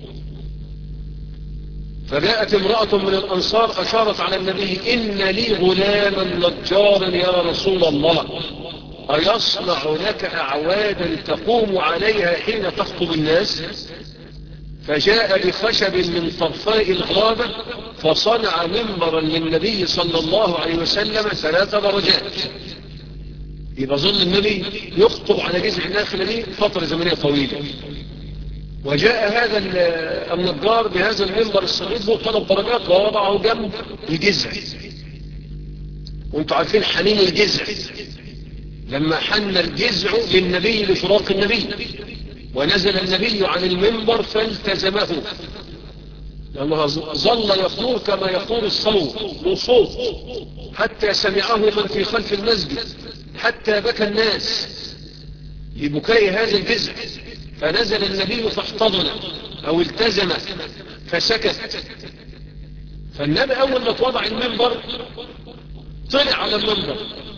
فجاءت امرأة من الأنصار أشارت على النبي إن لي غلاما نجارا يا رسول الله، أيصنع لك أعوادا تقوم عليها حين تخطب الناس؟ فجاء بخشب من طرفاء الغابة فصنع منبرا للنبي صلى الله عليه وسلم ثلاث درجات. يبقى ظل النبي يخطب على جذع النخلة دي فترة زمنية طويلة، وجاء هذا النجار بهذا المنبر الصغير ذو ثلاث درجات ووضعه جنب الجذع. وانتم عارفين حنين الجذع، لما حن الجذع للنبي لفراق النبي ونزل النبي عن المنبر فالتزمه، لأنه ظل يخور كما يخور الصوت وصوت حتى سمعه من في خلف المسجد، حتى بكى الناس لبكاء هذا الجذع، فنزل النبي فاحتضن أو التزم فسكت. فالنبي أول ما توضع المنبر طلع على المنبر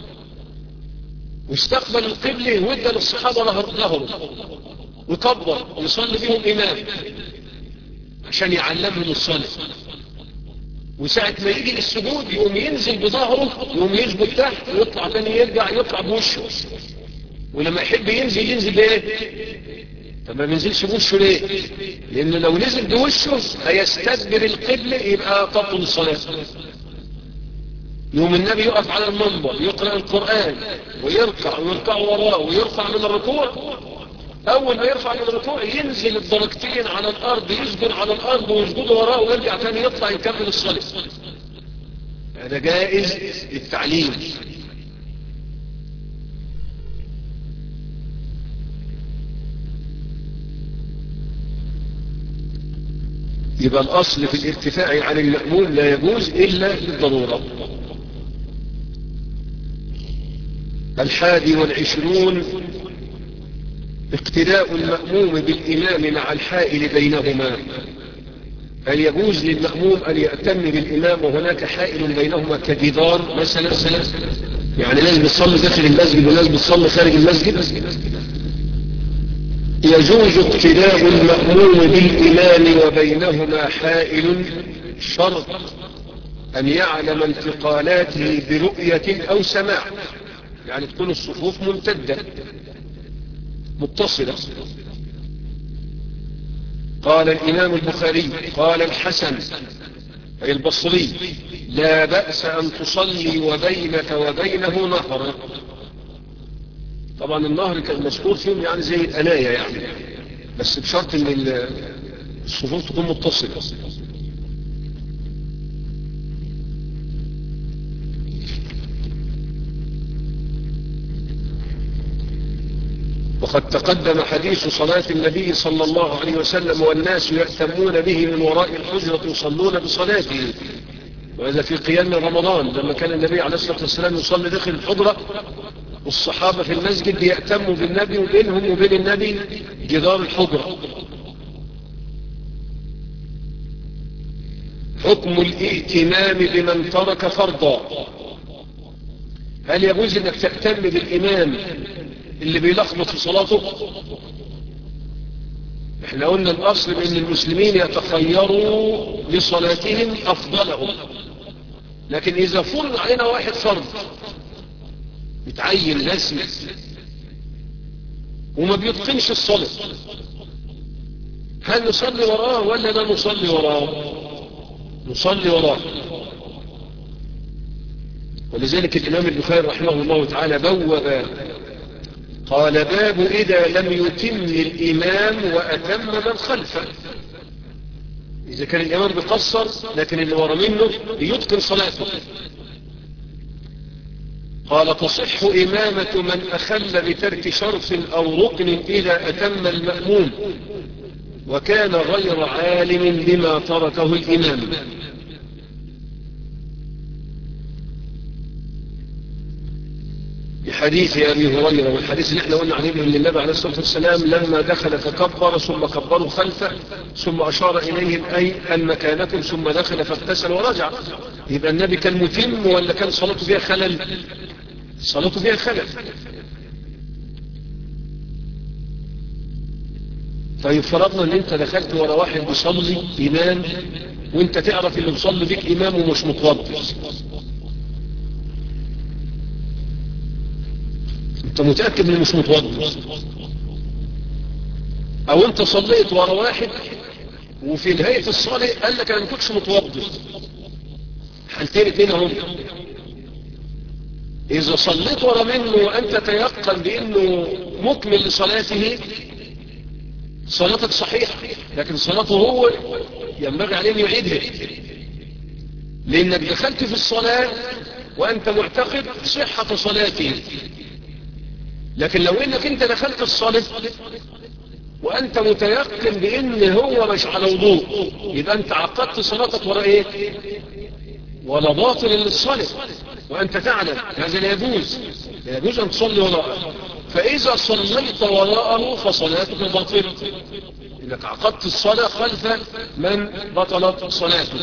واستقبل القبلة وادى للصحابة ظهره وكبر ويصلي بهم إمام عشان يعلمهم الصلاة. وساعة ما يجي للسجود يقوم ينزل بظهره يقوم يثبت تحت ويطلع تاني يرجع يطلع بوشه، ولما يحب ينزل ينزل بايه؟ طب ما بينزلش بوشه ليه؟ لأنه لو نزل بوشه هيستدبر القبلة يبقى تبطل الصلاة. يوم النبي يقف على المنبر يقرأ القرآن ويركع ويركع وراه ويرفع من الركوع، أول ما يرفع من الركوع ينزل الدرجتين على الأرض يسجد على الأرض ويسجد وراه ويرجع ثاني يطلع يكمل الصلاة. هذا جائز للتعليم. يبقى الأصل في الارتفاع عن المأمون لا يجوز إلا للضرورة. الحادي والعشرون اقتداء المأموم بالإمام مع الحائل بينهما. هل يجوز للمأموم أن يأتم بالإمام وهناك حائل بينهما كجدار مثلا، يعني ناس بتصلي داخل المسجد وناس بتصلي خارج المسجد؟ يجوز اقتداء المأموم بالإمام وبينهما حائل، شرط أن يعلم انتقالاته برؤية أو سماع، يعني تكون الصفوف ممتدة متصلة. قال الإمام البخاري قال الحسن أي البصري لا بأس أن تصلي وبينك وبينه نهر. طبعا النهر كان مذكور فيهم يعني زي الأناية يعني، بس بشرط ان الصفوف تكون متصلة. وقد تقدم حديث صلاة النبي صلى الله عليه وسلم والناس يأتمون به من وراء الحجرة يصلون بصلاته، وهذا في قيام رمضان لما كان النبي عليه الصلاة والسلام يصلي داخل الحجرة والصحابة في المسجد يأتموا بالنبي وبينهم وبين النبي جدار الحجرة. حكم الائتمام بمن ترك فرضا. هل يجوز انك تأتم بالإمام اللي بيلخبط في صلاته؟ احنا قلنا الأصل بأن المسلمين يتخيروا لصلاتهم أفضلهم، لكن إذا فرض علينا واحد فرض بتعين رسمي وما بيتقنش الصلاة، هل نصلي وراه ولا لا نصلي وراه؟ نصلي وراه. ولذلك الإمام البخاري رحمه الله تعالى بوب قال باب إذا لم يتم الإمام وأتم من خلفه. إذا كان الإمام بيقصر لكن اللي ورا منه يتقن صلاته. قال تصح إمامة من أخل بترك شرط أو ركن إذا أتم المأموم وكان غير عالم بما تركه الإمام. بحديث أبي هريرة والحديث اللي احنا قلنا عليه ان النبي عليه الصلاة والسلام لما دخل فكبر ثم كبروا خلفه ثم أشار إليهم أي أن مكانكم ثم دخل فاغتسل ورجع. يبقى النبي كان متم ولا كان صلاته فيها خلل؟ صلاته فيها خلل. طيب فرضنا ان انت دخلت ورا واحد بيصلي إمام وانت تعرف اللي بيصلي بيك إمام ومش متوضي، انت متأكد انه مش متوضي، او انت صليت ورا واحد وفي نهاية الصلاة قال لك انا ما كنتش متوضي. حالتين اتنين اهم. اذا صليت ورا منه وانت تيقن بانه مكمل لصلاته صلاتك صحيحة، لكن صلاته هو ينبغي عليه ان يعيدها، لانك دخلت في الصلاة وانت معتقد صحة صلاته. لكن لو انك انت دخلت الصلاة وانت متيقن بان هو مش على وضوء يبقى انت عقدت صلاتك ورا ايه؟ ولا باطل للصلاة وانت تعلم هذا لا يجوز. لا يجوز ان تصلي وراءه. فاذا صليت وراءه فصلاتك باطلة، انك عقدت الصلاة خلف من بطلت صلاته.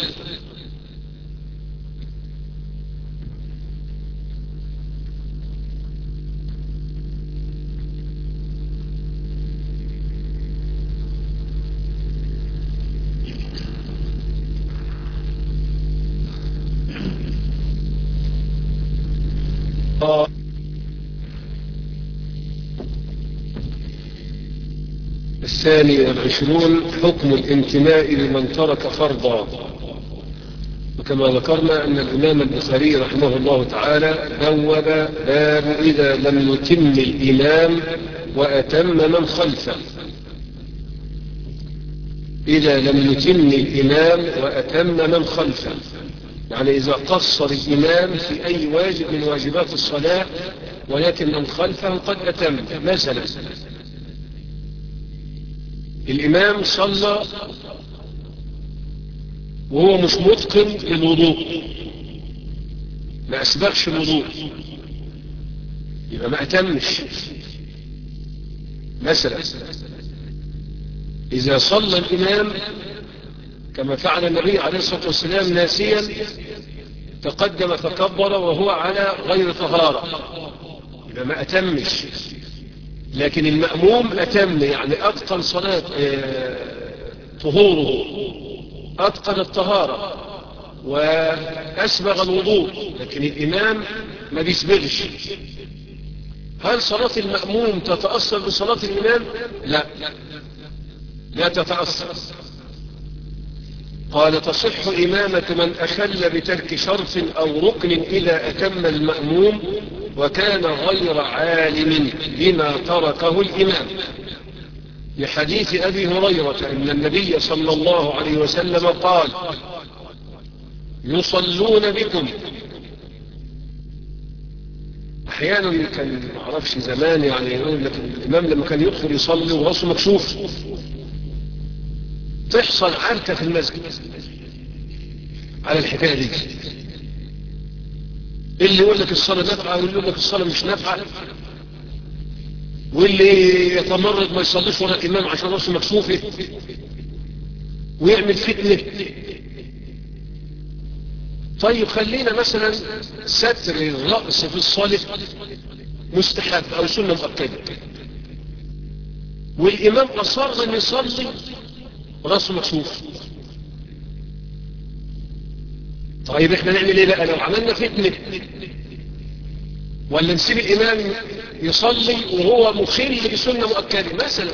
الثاني والعشرون حكم الانتماء لمن ترك فرضا. وكما ذكرنا أن الإمام البخاري رحمه الله تعالى بوب باب إذا لم يتم الإمام وأتم من خلفه. إذا لم يتم الإمام وأتم من خلفه، يعني إذا قصر الإمام في أي واجب من واجبات الصلاة ولكن من خلفه قد أتم. مثلا الإمام صلى وهو مش متقن الوضوء، ما أسبغش الوضوء، يبقى ما أتمش. مثلا إذا صلى الإمام كما فعل النبي عليه الصلاة والسلام ناسيا تقدم فكبر وهو على غير طهارة، يبقى ما أتمش. لكن المأموم أتم، يعني أتقن صلاة طهوره، أتقن الطهارة وأسبغ الوضوء، لكن الإمام ما بيسبغش. هل صلاة المأموم تتأثر بصلاة الإمام؟ لا، لا تتأثر. قال تصح إمامة من أخل بترك شرط أو ركن إذا أتم المأموم وكان غير عالم بما تركه الإمام. لحديث أبي هريرة أن النبي صلى الله عليه وسلم قال يصلون بكم. أحيانا كان معرفش زمان يعني يقول لك الإمام لما كان يدخل يصلي وراسه مكشوف تحصل عركة في المسجد على الحكاية دي، اللي يقول لك الصلاة نافعة واللي يقول لك الصلاة مش نافعة، واللي يتمرد ما يصليش ولا الإمام عشان راسه مكشوفة ويعمل فتنة. طيب خلينا مثلا ستر الرأس في الصلاة مستحب أو سنة مؤكدة، والإمام أصر أن يصلي راسه مكشوف. طيب احنا نعمل ايه بقى لو عملنا فتنة؟ ولا نسيب الإمام يصلي وهو مخل بسنة مؤكدة مثلا،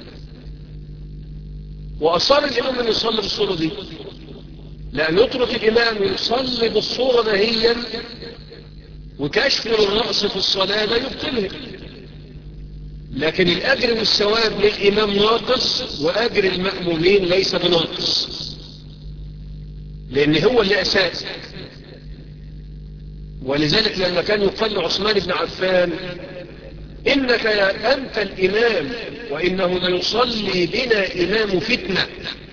وأصر الإمام أن يصلي بالصورة دي؟ لا، نترك الإمام يصلي بالصورة دهيا وكشف الرأس في الصلاة لا يبطلها، لكن الأجر والثواب للإمام ناقص وأجر المأمومين ليس بناقص، لأن هو اللي أساس. ولذلك لما كان يقال عثمان بن عفان إنك يا أنت الإمام وإنه ليصلي بنا إمام فتنة.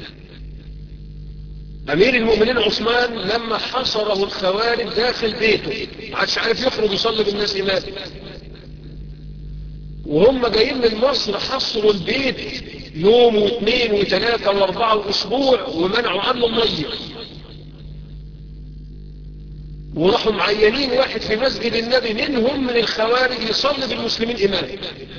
أمير المؤمنين عثمان لما حصره الخوارج داخل بيته ما عادش عارف يخرج يصلي بالناس إمام، وهم جايين من مصر حصروا البيت يوم واثنين وثلاثة واربعة واسبوع ومنعوا عنه المية، وراحوا معينين واحد في مسجد النبي منهم من الخوارج يصلي بالمسلمين إمام.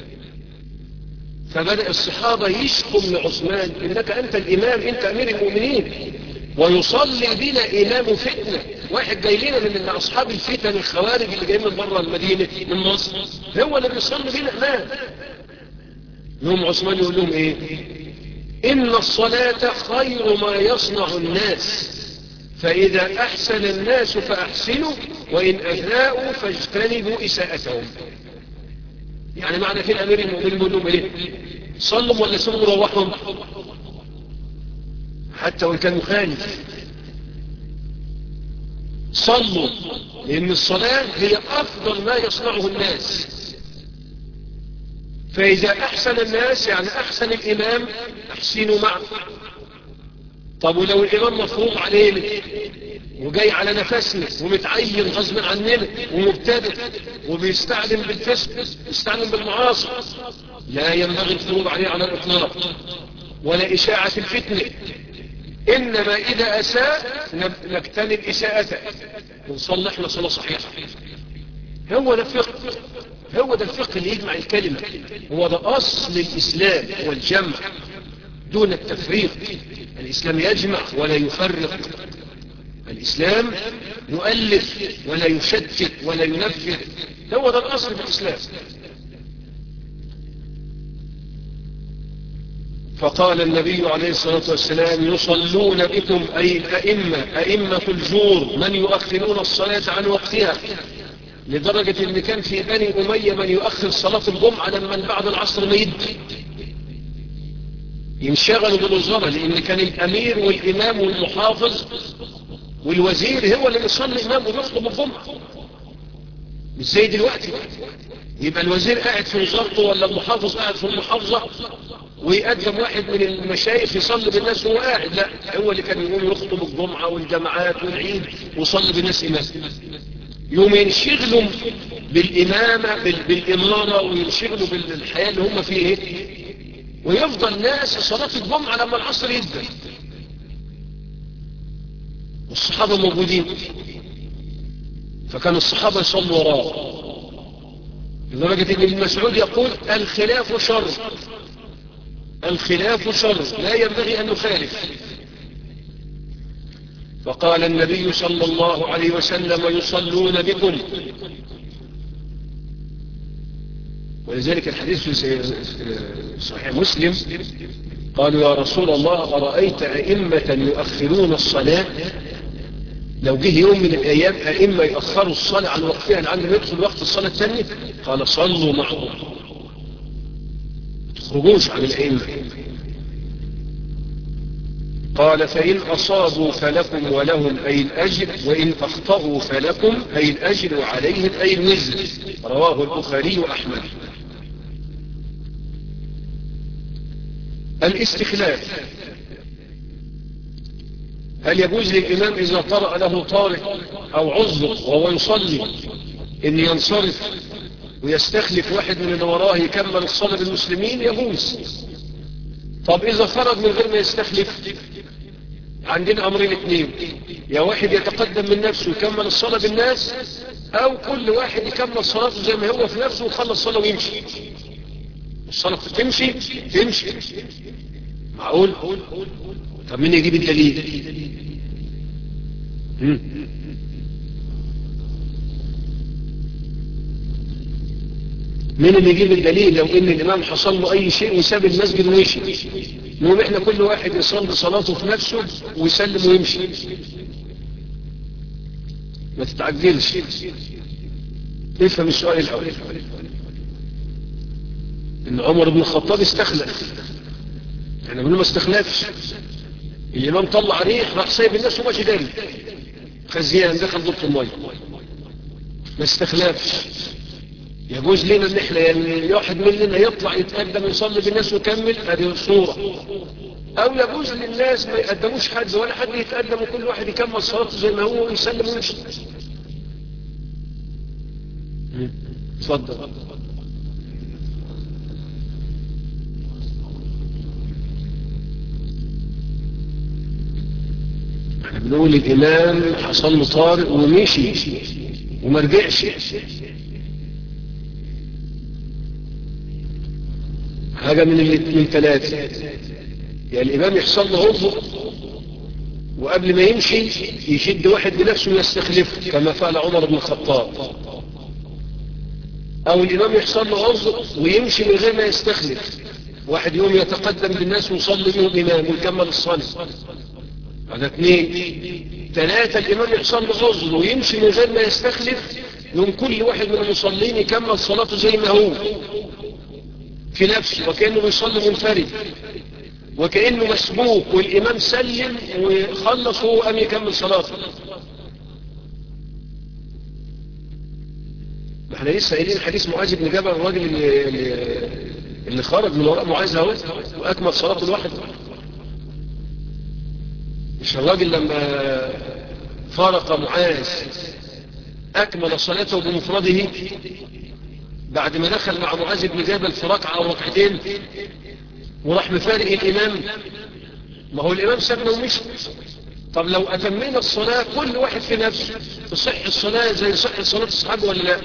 فبدأ الصحابة يشكوا لعثمان إنك أنت الإمام، أنت أمير المؤمنين، ويصلي بنا إمام فتنة، واحد جاي لنا من أصحاب الفتن الخوارج اللي جايين من بره المدينة من مصر هو اللي بيصلي بنا إمام. يوم عثمان يقول لهم إيه؟ إن الصلاة خير ما يصنع الناس، فإذا أحسن الناس فأحسنوا وإن أساءوا فاجتنبوا إساءتهم. يعني معنى كده أمير المؤمنين يقول لهم إيه؟ صلوا ولا سيبوا روحهم حتى وإن كان مخالف، صلوا، لأن الصلاة هي أفضل ما يصنعه الناس. فإذا أحسن الناس يعني أحسن الإمام أحسنوا معه. طب ولو الإمام مفروض علينا وجاي على نفسنا ومتعين غصب عننا ومبتدئ وبيستعلم بالفسق يستعلم بالمعاصي، لا ينبغي الفروض عليه على الإطلاق ولا إشاعة الفتنة، إنما إذا أساء نجتنب إساءته ونصلي احنا صلاة صحيحة. هو ده الفقه، هو ده الفقه اللي يجمع الكلمة، هو ده أصل الإسلام والجمع دون التفريق. الإسلام يجمع ولا يفرق، الإسلام يؤلف ولا يشتت ولا ينفر، هو ده الأصل في الإسلام. فقال النبي عليه الصلاة والسلام يصلون بكم أي الأئمة، أئمة الجور من يؤخرون الصلاة عن وقتها، لدرجة ان كان في بني أمية من يؤخر صلاة الجمعة لما بعد العصر ما يدي ينشغلوا بالوزارة، لأن كان الأمير والإمام والمحافظ والوزير هو اللي يصلي إمام ويخطب الجمعة، مش زي دلوقتي. يبقى الوزير قاعد في وزارته ولا المحافظ قاعد في المحافظة ويقدم واحد من المشايخ يصلي بالناس وهو قاعد، لا، هو اللي كان يقوم يخطب الجمعة والجماعات والعيد ويصلي بالناس إمام. يوم ينشغلوا بالإمامة بالإمارة وينشغلوا بالحياة اللي هم فيه، ويفضل ناس صلاة الجمعة لما العصر يبدأ والصحابة موجودين، فكان الصحابة يصلوا وراه، لدرجة ان ابن مسعود يقول الخلاف شر، الخلاف شر لا ينبغي أن نخالف. فقال النبي صلى الله عليه وسلم يصلون بكم. ولذلك الحديث في صحيح مسلم قالوا يا رسول الله أرأيت أئمة يؤخرون الصلاة، لو جه يوم من الأيام أئمة يؤخروا الصلاة عن وقتها لعندما يدخل وقت الصلاة الثانية، قال صلوا معهم، يخرجوش عن الأئمة. قال فإن أصابوا فلكم ولهم أي الأجر، وإن أخطأوا فلكم أي الأجر وعليهم أي الوزر. رواه البخاري وأحمد. الاستخلاف، هل يجوز للإمام إذا طرأ له طارئ أو عذر وهو يصلي إن ينصرف ويستخلف واحد من اللي وراه يكمل الصلاة بالمسلمين؟ يجوز. طب إذا خرج من غير ما يستخلف، عندنا أمرين اثنين: يا واحد يتقدم من نفسه يكمل الصلاة بالناس، أو كل واحد يكمل صلاته زي ما هو في نفسه ويخلص الصلاة ويمشي. الصلاة تمشي تمشي معقول؟ طب مين يجيب الدليل؟ مين اللي يجيب الدليل لو ان الامام حصل له اي شيء وساب المسجد ومشي؟ المهم احنا كل واحد يصلي صلاته في نفسه ويسلم ويمشي. ما تتعجلش، افهم السؤال الاول. ان عمر بن الخطاب استخلف، احنا بنقول ما استخلفش. الامام طلع ريح راح سايب الناس وماشي تاني، خزيان دخل ضبط الميه، ما استخلفش. يجوز لنا ان احنا يعني واحد مننا يطلع يتقدم يصلي بالناس ويكمل، هذه صورة. او يجوز للناس ما يقدموش حد ولا حد يتقدم وكل واحد يكمل صلاته زي ما هو ويسلم ويمشي. اتفضل. احنا بنقول الامام حصل له طارئ ومشي وما رجعش، حاجة من من ثلاثة: يعني الإمام يحصل له عذر وقبل ما يمشي يشد واحد بنفسه ويستخلفه كما فعل عمر بن الخطاب، أو الإمام يحصل له عذر ويمشي من غير ما يستخلف، واحد يوم يتقدم بالناس ويصلي بهم إمام ويكمل الصلاة. هذا اثنين. ثلاثة: الإمام يحصل له عذر ويمشي من غير ما يستخلف، يوم كل واحد من المصلين يكمل صلاته زي ما هو في نفسه وكأنه بيصلي منفرد، وكأنه مسبوق والإمام سلم وخلص وهو قام يكمل صلاته. احنا لسه قايلين حديث معاذ بن جبل، الراجل اللي, اللي خرج من وراء معاذ اهو واكمل صلاته لوحده. مش الراجل لما فارق معاذ اكمل صلاته بمفرده بعد ما دخل مع معاذ بن جبل في ركعة أو ركعتين وراح مفارق الإمام؟ ما هو الإمام سابنا ومشي. طب لو أتمينا الصلاة كل واحد في نفسه تصح الصلاة زي صح صلاة الصحابة ولا لا؟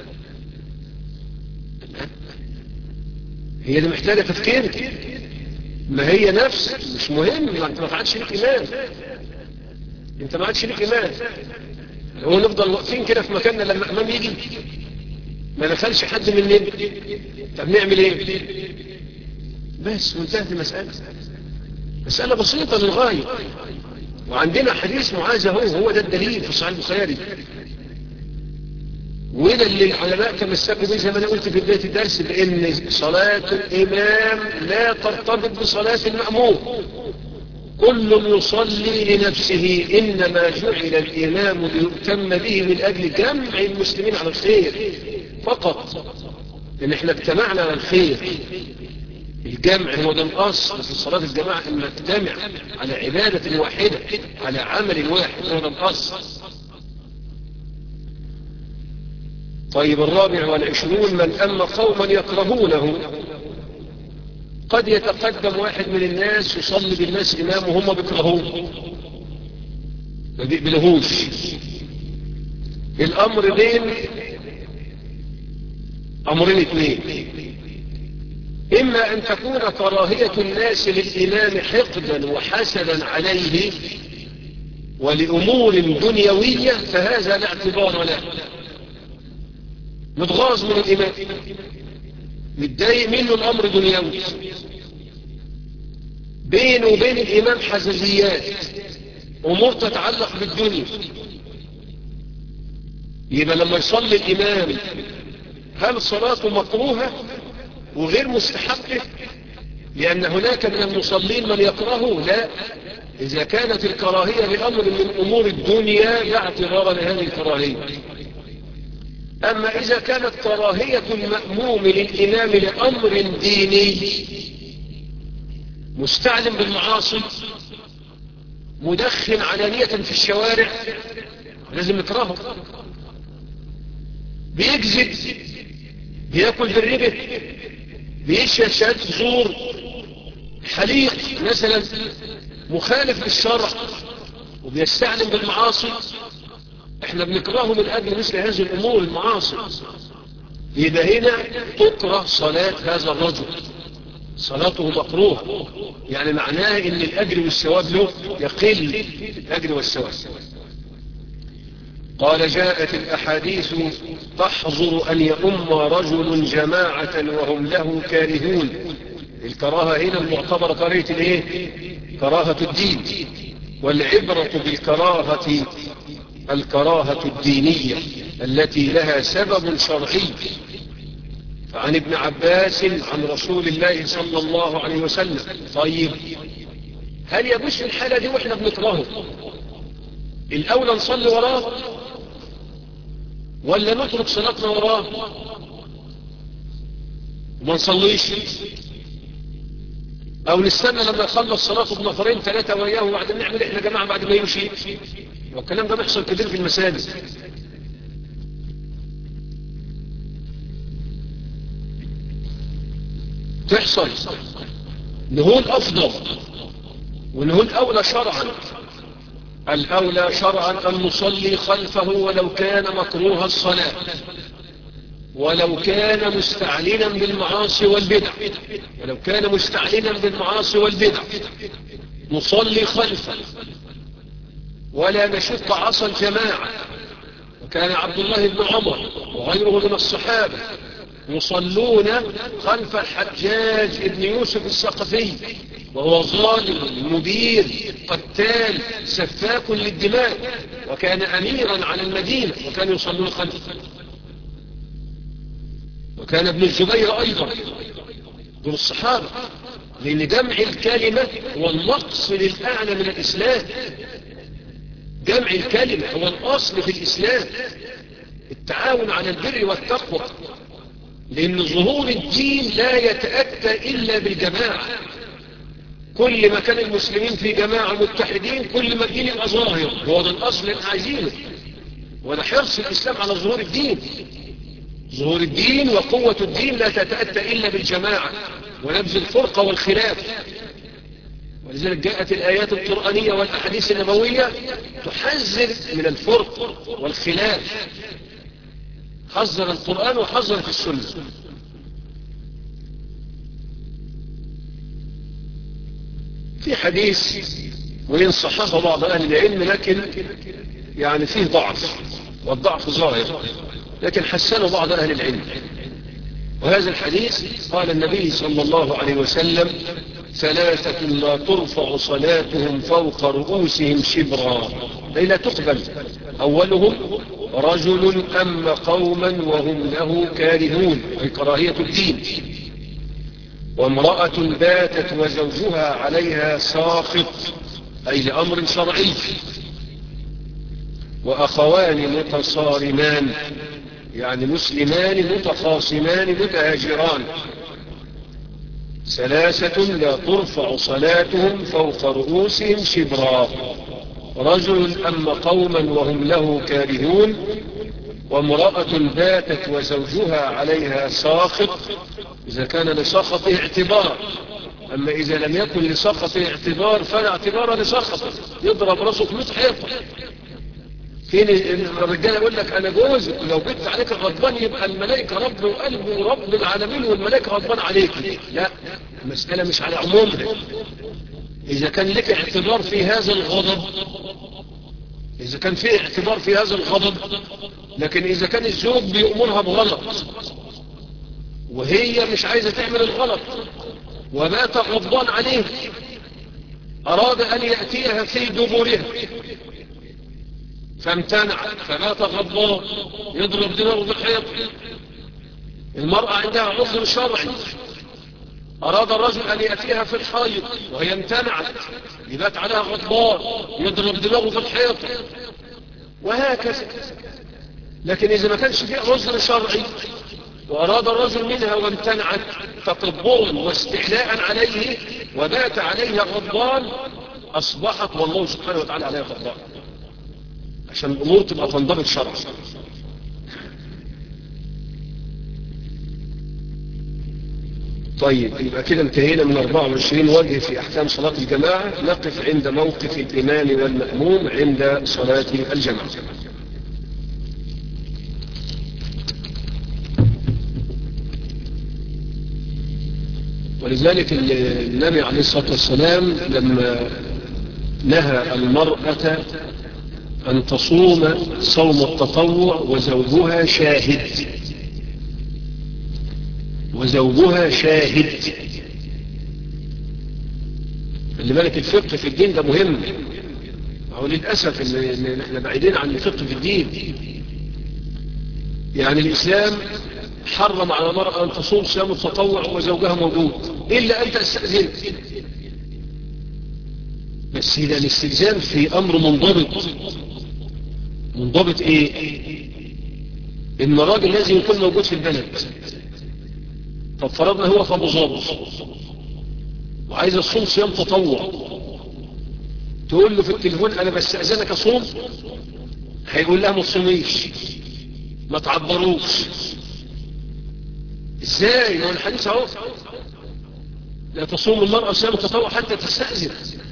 هي دي محتاجة تفكير. ما هي نفس مش مهم، ما انت ما عادش ليك إمام، انت ما عادش ليك إمام. هو نفضل واقفين كده في مكاننا لما الإمام يجي ما دخلش حد مننا، طب نعمل ايه؟ بس وانتهت المسألة. مسألة بسيطة للغاية. وعندنا حديث معاذ اهو، هو ده الدليل في صحيح البخاري، وده اللي العلماء تمسكوا به زي ما انا قلت في بداية الدرس، بان صلاة الامام لا ترتبط بصلاة المأموم، كل يصلي لنفسه، انما جعل الامام ليؤتم به من اجل جمع المسلمين على الخير فقط، لان احنا اجتمعنا على الخير. الجمع هو ده الاصل في صلاة الجماعة، ان نجتمع على عبادة واحدة على عمل واحد، هو ده الاصل. طيب الرابع والعشرون: من أما قوما يكرهونه، قد يتقدم واحد من الناس يصلي بالناس إمام وهم بيكرهوه ما بيقبلهوش. الأمر بين أمرين اثنين: إما أن تكون كراهية الناس للإمام حقدا وحسدا عليه ولأمور دنيوية، فهذا لا اعتبار له، متغاظ من الإمام، متضايق منه، الأمر دنيوي، بينه وبين الإمام حزازيات، أمور تتعلق بالدنيا، يبقى لما يصلي الإمام هل صلاته مكروهة وغير مستحبه لأن هناك من المصلين من يكرهه؟ لا، إذا كانت الكراهية لأمر من أمور الدنيا لا اعتبار لهذه الكراهية. أما إذا كانت كراهية المأموم للإمام لأمر ديني مستعلم بالمعاصي مدخن علانية في الشوارع لازم نكرهه. بيكذب، بيأكل بالربا، بيشهد شهادة زور، حليق مثلا مخالف للشرع وبيستعلم بالمعاصي، احنا بنكرهه من أجل مثل هذه الأمور المعاصي. يبقى هنا تكره صلاة هذا الرجل، صلاته مكروه، يعني معناه ان الأجر والثواب له يقل الأجر والثواب. قال جاءت الأحاديث تحظر أن يؤم رجل جماعة وهم له كارهون. الكراهة هنا المعتبرة كراهة الايه؟ كراهة الدين، والعبرة بالكراهة الكراهة الدينية التي لها سبب شرعي. فعن ابن عباس عن رسول الله صلى الله عليه وسلم. طيب هل يجوز في الحالة دي واحنا بنكرهه الأولى نصلي وراه ولا نترك صلاتنا وراه وما نصليش، او نستنى لما يخلص صلاته بنفرين ثلاثة وياه وبعدين نعمل احنا جماعة بعد ما يمشي؟ والكلام ده بيحصل كتير في المساجد. تحصل نهون افضل ونهون اولى شرعا. الاولى شرعا ان نصلي خلفه ولو كان مكروه الصلاة، ولو كان مستعلنا بالمعاصي والبدع، ولو كان مستعلنا بالمعاصي والبدع نصلي خلفه ولا نشق عصا الجماعة. وكان عبد الله بن عمر وغيره من الصحابة يصلون خلف الحجاج بن يوسف الثقفي وهو ظالم مبير قتال سفاك للدماء، وكان أميرا على المدينة وكان يصلون خلفه. وكان ابن الزبير أيضا دول الصحابة، لأن جمع الكلمة هو المقصد الأعلى من الإسلام. جمع الكلمة هو الأصل في الإسلام، التعاون على البر والتقوى، لأن ظهور الدين لا يتأتى إلا بالجماعة. كل ما كان المسلمين في جماعة متحدين كل ما الدين يبقى ظاهر، هو ده الأصل اللي عايزينه، وده حرص الإسلام على ظهور الدين. ظهور الدين وقوة الدين لا تتأتى إلا بالجماعة ونبذ الفرقة والخلاف. ولذلك جاءت الآيات القرآنية والأحاديث النبوية تحذر من الفرق والخلاف، حذر القرآن وحذر في السنة. في حديث وإن صححه بعض أهل العلم لكن يعني فيه ضعف، والضعف ظاهر، لكن حسنه بعض أهل العلم. وهذا الحديث قال النبي صلى الله عليه وسلم: ثلاثة لا ترفع صلاتهم فوق رؤوسهم شبرا، أي لا تقبل. أولهم رجل أم قوما وهم له كارهون، أي كراهية الدين، وامرأة باتت وزوجها عليها ساخط، أي لأمر شرعي، وأخوان متصارمان، يعني مسلمان متخاصمان متهاجران. ثلاثة لا ترفع صلاتهم فوق رؤوسهم شبرا، رجل أم قوما وهم له كارهون، وامرأة باتت وزوجها عليها ساخط، إذا كان لسخط اعتبار. أما إذا لم يكن لسخط اعتبار فلا اعتبار لسخط، يضرب راسه في مئة حيطة. فين الرجال يقول لك أنا جوزك لو بيت عليك غضبان يبقى الملائكة رب وقلب ورب العالمين والملائكة غضبان عليك. لا، المسألة مش على عمومها. إذا كان لك اعتبار في هذا الغضب، إذا كان في اعتبار في هذا الغضب، لكن إذا كان الزوج بيأمرها بغلط وهي مش عايزة تعمل الغلط وبات غضبان عليه، أراد أن يأتيها في دبرها فامتنع فبات غضبان، يضرب دماغه بالحيط. المرأة عندها عذر شرعي أراد الرجل أن يأتيها في الحيض وهي امتنعت، يبات عليها غضبان، يضرب دماغه في الحيطة وهكذا. لكن إذا ما كانش فيه عذر شرعي وأراد الرجل منها وامتنعت تكبرا واستعلاء عليه وبات عليها غضبان، أصبحت والله سبحانه وتعالى عليها غضبان، عشان الأمور تبقى تنضبط شرعا. طيب، يبقى كده انتهينا من أربعة وعشرين وجه في أحكام صلاة الجماعة. نقف عند موقف الإمام والمأموم عند صلاة الجماعة. ولذلك النبي عليه الصلاة والسلام لما نهى المرأة أن تصوم صوم التطوع وزوجها شاهد وزوجها شاهد اللي بالك الفقه في الدين ده مهم. هو للأسف إن احنا بعيدين عن الفقه في الدين. يعني الإسلام حرم على المرأة أن تصوم صيام التطوع وزوجها موجود إلا أن تستأذن. بس إذا الاستئذان في أمر منضبط. منضبط إيه؟ إن راجل لازم يكون موجود في البلد. طب فرضنا هو في أبو ظبي وعايز الصوم صيام تطوع، تقول له في التليفون أنا بستأذنك أصوم، هيقول لها ما تصوميش، ما تعبروش. ازاي؟ ما هو الحديث اهو لا تصوم المرأة صيام التطوع حتى تستأذن.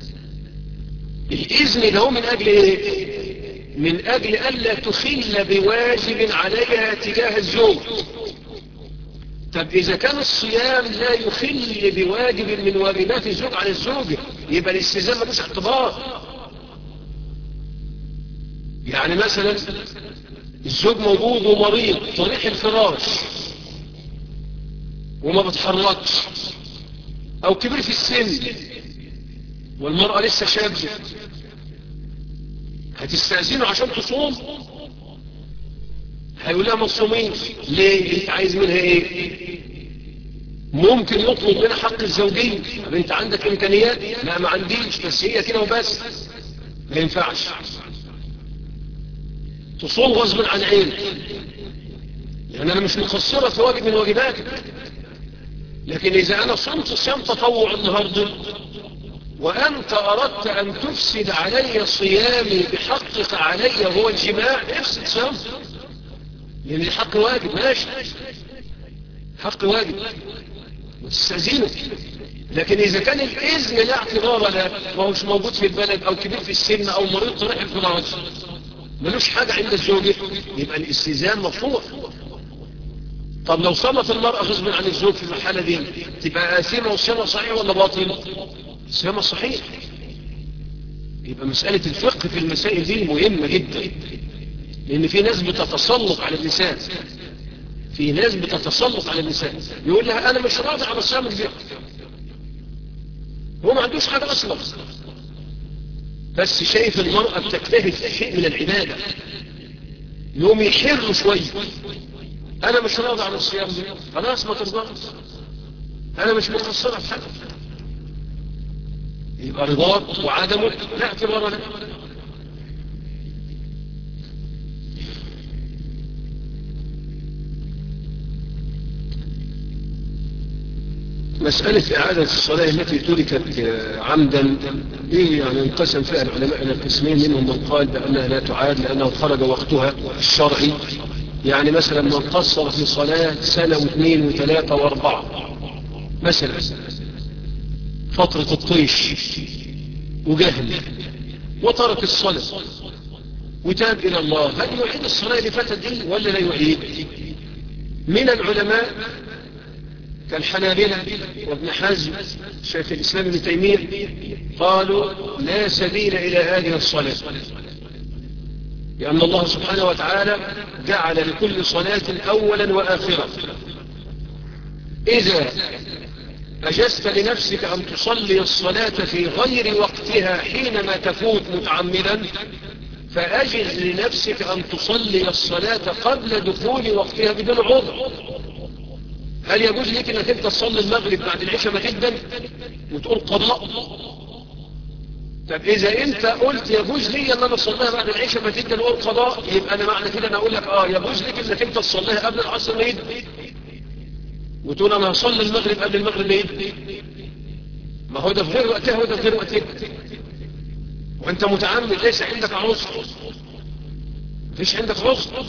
الإذن ده هو من أجل إيه؟ من أجل ألا تخل بواجب عليها تجاه الزوج. طب إذا كان الصيام لا يخل بواجب من واجبات الزوج على الزوجة، يبقى الاستئذان ملوش اعتبار. يعني مثلا الزوج موجود ومريض طريح الفراش وما بتحركش، او كبير في السن والمرأة لسه شابة، هتستأذنه عشان تصوم؟ هيقول لها ما تصوميش. ليه؟ انت عايز منها ايه؟ ممكن يطلب منها حق الزوجية. طب انت عندك امكانيات؟ لا ما عنديش، بس هي كده وبس. ما ينفعش تصوم غصب عن عين، يعني انا مش مقصرة في واجب من واجباتك. لكن اذا انا صمت صيام تطوع النهارده وانت اردت ان تفسد علي صيامي بحقك علي هو الجماع، افسد صيام، لان الحق واجب. ماشي، حق واجب وتستأذنه. لكن اذا كان الاذن لا اعتبار له، ما هوش موجود في البلد او كبير في السن او مريض طريح الفراش ملوش حاجة عند الزوجة، يبقى الاستئذان مفروض. طب لو صمت المرأة غصب عن الزوج في المحالة دي، تبقى آثمة وصيامها صحيح ولا باطل؟ صيامها صحيح. يبقى مسألة الفقه في المسائل دي مهمة جدا، لأن في ناس بتتسلط على النساء. في ناس بتتسلط على النساء يقول لها أنا مش راضي على صيام الجهة، هو ما عندوش حاجة أصلا، بس شايف المرأة بتجتهد في شيء من العبادة، يوم يحر شوية أنا مش راضي على الصيام دي، خلاص ما ترضاش، أنا مش مقصرة في حاجة. يبقى رضاك وعدمه لا اعتبار له. مسألة إعادة الصلاة التي تركت عمدا إيه؟ يعني انقسم فيها العلماء إلى قسمين، منهم من قال بأنها لا تعاد لأنه خرج وقتها الشرعي. يعني مثلا من قصر في صلاة سنة واثنين وثلاثة واربعة، مثلا فترة الطيش وجهل وترك الصلاة وتاب إلى الله، هل يعيد الصلاة اللي فاتت دي ولا لا يعيد؟ من العلماء كالحنابلة وابن حزم شيخ الإسلام ابن تيمية قالوا لا سبيل إلى هذه الصلاة، لأن الله سبحانه وتعالى جعل لكل صلاة أولا وآخرا. إذا أجزت لنفسك أن تصلي الصلاة في غير وقتها حينما تفوت متعمدا، فأجز لنفسك أن تصلي الصلاة قبل دخول وقتها بدون عذر. هل يجوز لك انك انت تصلي المغرب بعد العشاء ما تبدا وتقول قضاء؟ طب اذا انت قلت يجوز لي ان انا اصليها بعد العشاء ما تبدا واقول قضاء، يبقى انا معنى كده انا اقول لك اه يجوز لك انك انت تصليها قبل العصر ما يبدا، وتقول انا هصلي المغرب قبل المغرب ما يبدا. ما هو ده في غير وقتها وده في غير وقتها، وانت متعمد، ليس عندك عذر، مفيش عندك عذر.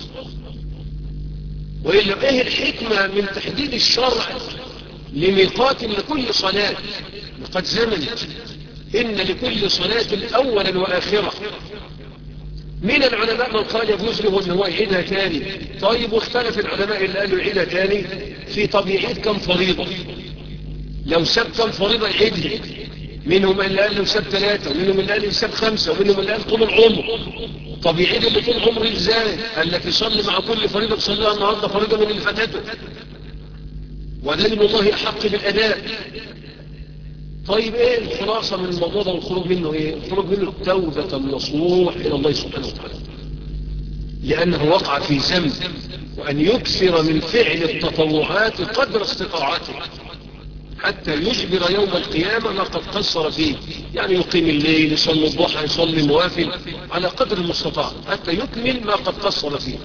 وإلا ايه الحكمة من تحديد الشرع لميقات لكل صلاة، ميقات زمني؟ إن لكل صلاة أولا وآخرة. من العلماء من قال يجوز له أنه يعيدها تاني. طيب، واختلف العلماء اللي قالوا يعيدها تاني في طب يعيد كم فريضة، لو ساب كم فريضة يعيدها. منهم اللي قال له ساب ثلاثة، ومنهم اللي قال له ساب خمسة، ومنهم اللي قال طول العمر. طب يعيد اللي طول عمره ازاي؟ قال لك يصلي مع كل فريضة بصليها النهاردة فريضة من اللي فاتته، ودليل الله أحق بالأداء. طيب ايه الخلاصة من الموضوع ده والخروج منه ايه؟ الخروج منه توبة النصوح إلى الله سبحانه وتعالى، لأنه وقع في ذنب، وأن يكثر من فعل التطوعات قدر استطاعته حتى يجبر يوم القيامة ما قد قصر فيه. يعني يقيم الليل، يصلي الضحى، يصلي موافل على قدر المستطاع حتى يكمل ما قد قصر فيه.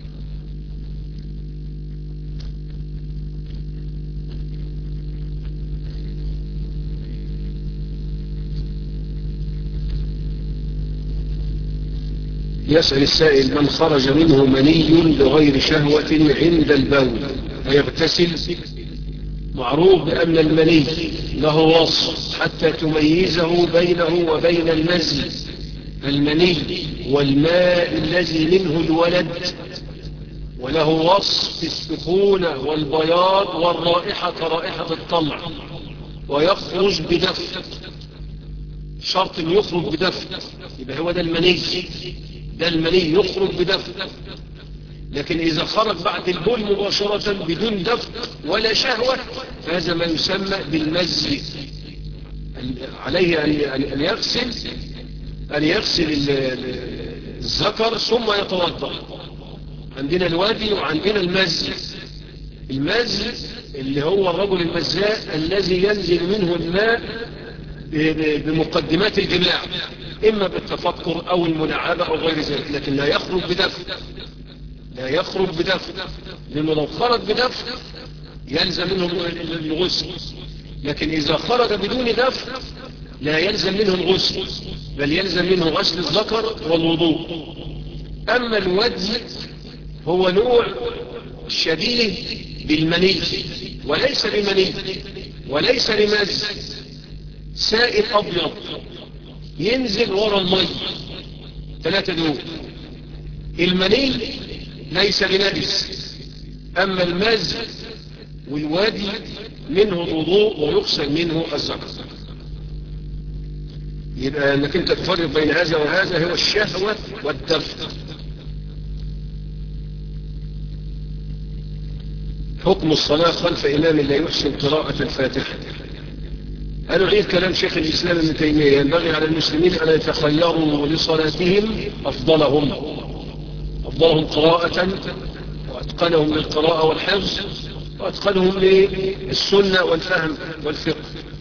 يسأل السائل: من خرج منه مني بغير شهوة عند البول فيغتسل؟ معروف بأن المني له وصف حتى تميزه بينه وبين المزي. المني والماء الذي منه الولد، وله وصف السخونة والبياض والرائحة كرائحة الطلع، ويخرج بدفء، شرط يخرج بدفء، يبقى هو ده المني. ده المني يخرج بدفء. لكن إذا خرج بعد البول مباشرة بدون دفء ولا شهوة فهذا ما يسمى بالمزي. عليه أن يغسل أن يغسل الذكر ثم يتوضأ. عندنا الوادي وعندنا المزي. المزي اللي هو الرجل المزاء الذي ينزل منه الماء بمقدمات الجماع، إما بالتفكر أو الملاعبة أو غير ذلك، لكن لا يخرج بدفء، لا يخرج بدفء، لأنه لو خرج بدفء يلزم منه الغسل. لكن إذا خرج بدون دفء لا يلزم منه الغسل، بل يلزم منه غسل الذكر والوضوء. أما الودي هو نوع شبيه بالمني، وليس بمني وليس لمز، سائل أبيض ينزل وراء المي. ثلاثة دول. المني ليس بنجس، أما المز والوادي منه الوضوء ويغسل منه الذكر. يبقى أنك أنت تفرق بين هذا وهذا هو الشهوة والدفء. حكم الصلاة خلف إمام لا يحسن قراءة الفاتحة. أنا أعيد كلام شيخ الإسلام ابن تيمية: ينبغي على المسلمين أن يتخيروا لصلاتهم أفضلهم أفضلهم قراءة، وأتقنهم للقراءة والحفظ، وأتقنهم للسنة والفهم والفقه.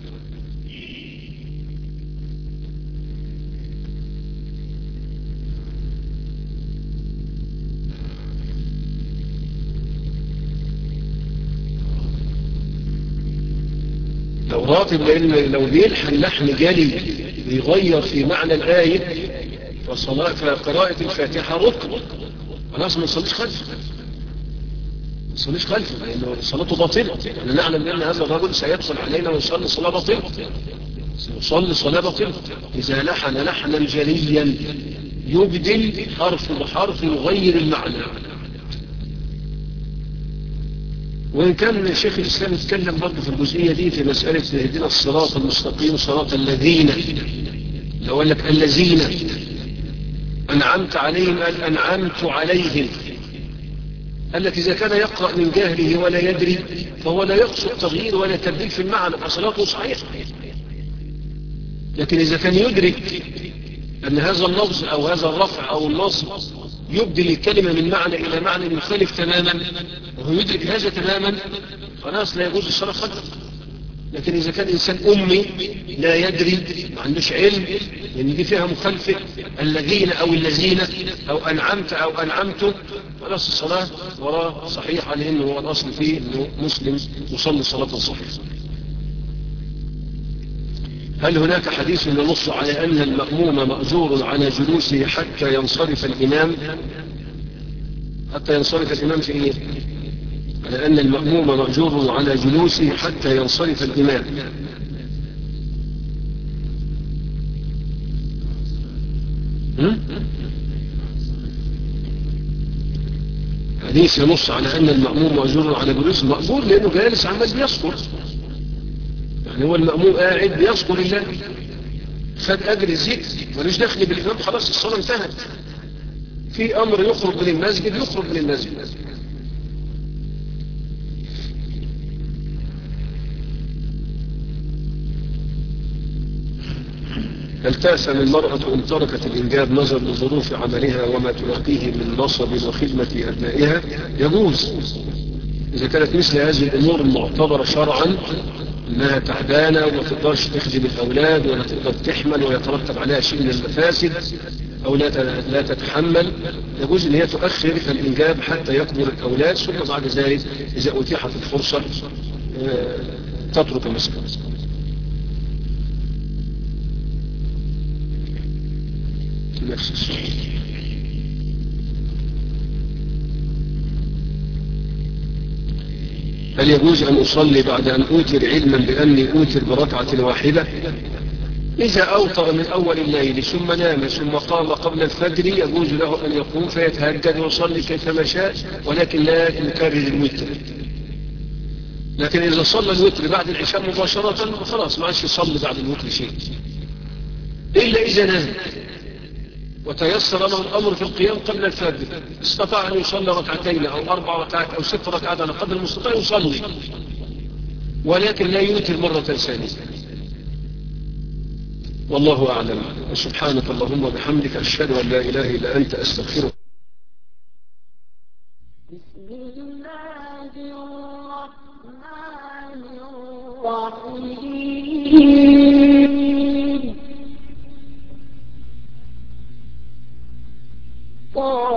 لو راتب، لأن لو بيلحن لحن جلي بيغير في معنى الآية فصلاة فقراءة الفاتحة ركن، خلاص ما نصليش خلفه، ما نصليش خلفه لأنه صلاته باطلة. يعني نعلم بأن هذا الرجل سيدخل علينا ويصلي صلاة باطلة، سيصلي صلاة باطلة إذا لحن لحنا جليا يبدل حرف بحرف يغير المعنى. وإن كان شيخ الإسلام يتكلم برضه في الجزئية دي في مسألة اهدنا الصراط المستقيم صراط الذين، لو قال لك الذين أنعمت عليهم قال أنعمت عليهم. قال لك إذا كان يقرأ من جهله ولا يدري فهو لا يقصد تغيير ولا تبديل في المعنى فصلاته صحيحة. لكن إذا كان يدرك أن هذا اللفظ أو هذا الرفع أو النصب يبدل الكلمة من معنى إلى معنى مختلف تماما وهو يدرك هذا تماما، خلاص لا يجوز الصلاة خلفه. لكن إذا كان إنسان أمي لا يدري ما عندوش علم، لأن دي فيها مخالفة، الذين أو الذين أو أنعمت أو أنعمت، خلاص الصلاة وراه صحيحة، لأنه هو الأصل فيه أنه مسلم يصلي صلاة صحيحة. هل هناك حديث ينص على أن المأموم مأجور على جلوسه حتى ينصرف الإمام؟ حتى ينصرف الإمام في إيه؟ على أن المأموم مأجور على جلوسه حتى ينصرف الإمام. حديث ينص على أن المأموم مأجور على جلوسه، مأجور لأنه جالس عمال بيذكر، يعني هو المأموم قاعد بيذكر الله، خد أجر الذكر ملوش دخل بالإمام، خلاص الصلاة انتهت. في أمر يخرج من المسجد يخرج من المسجد. هل تأثم المرأة إن تركت الإنجاب نظر لظروف عملها وما تلاقيه من نصب وخدمة أبنائها؟ يجوز إذا كانت مثل هذه الأمور المعتبرة شرعا، أنها تعبانة وما تقدرش تخدم الأولاد ولا تقدر تحمل ويترتب عليها شيء من المفاسد أو لا لا تتحمل، يجوز أن هي تؤخر الإنجاب حتى يكبر الأولاد، ثم بعد ذلك إذا أتيحت الفرصة تترك المسكن. نفس السؤال. هل يجوز أن أصلي بعد أن أوتر علما بأني أوتر بركعة واحدة؟ إذا أوتر من أول الليل ثم نام ثم قام قبل الفجر يجوز له أن يقوم فيتهجد ويصلي كيفما شاء، ولكن لا يكرر الوتر. لكن إذا صلى الوتر بعد العشاء مباشرة خلاص ما عادش يصلي بعد الوتر شيء، إلا إذا نام وتيسر له الأمر في القيام قبل الفجر، استطاع أن يصلي ركعتين أو أربع ركعات أو ست ركعات على قدر المستطاع يصلي، ولكن لا يوتر مرة ثانية. والله أعلم. سبحانك اللهم وبحمدك أشهد أن لا إله إلا أنت أستغفرك. بسم الله الرحمن الرحيم.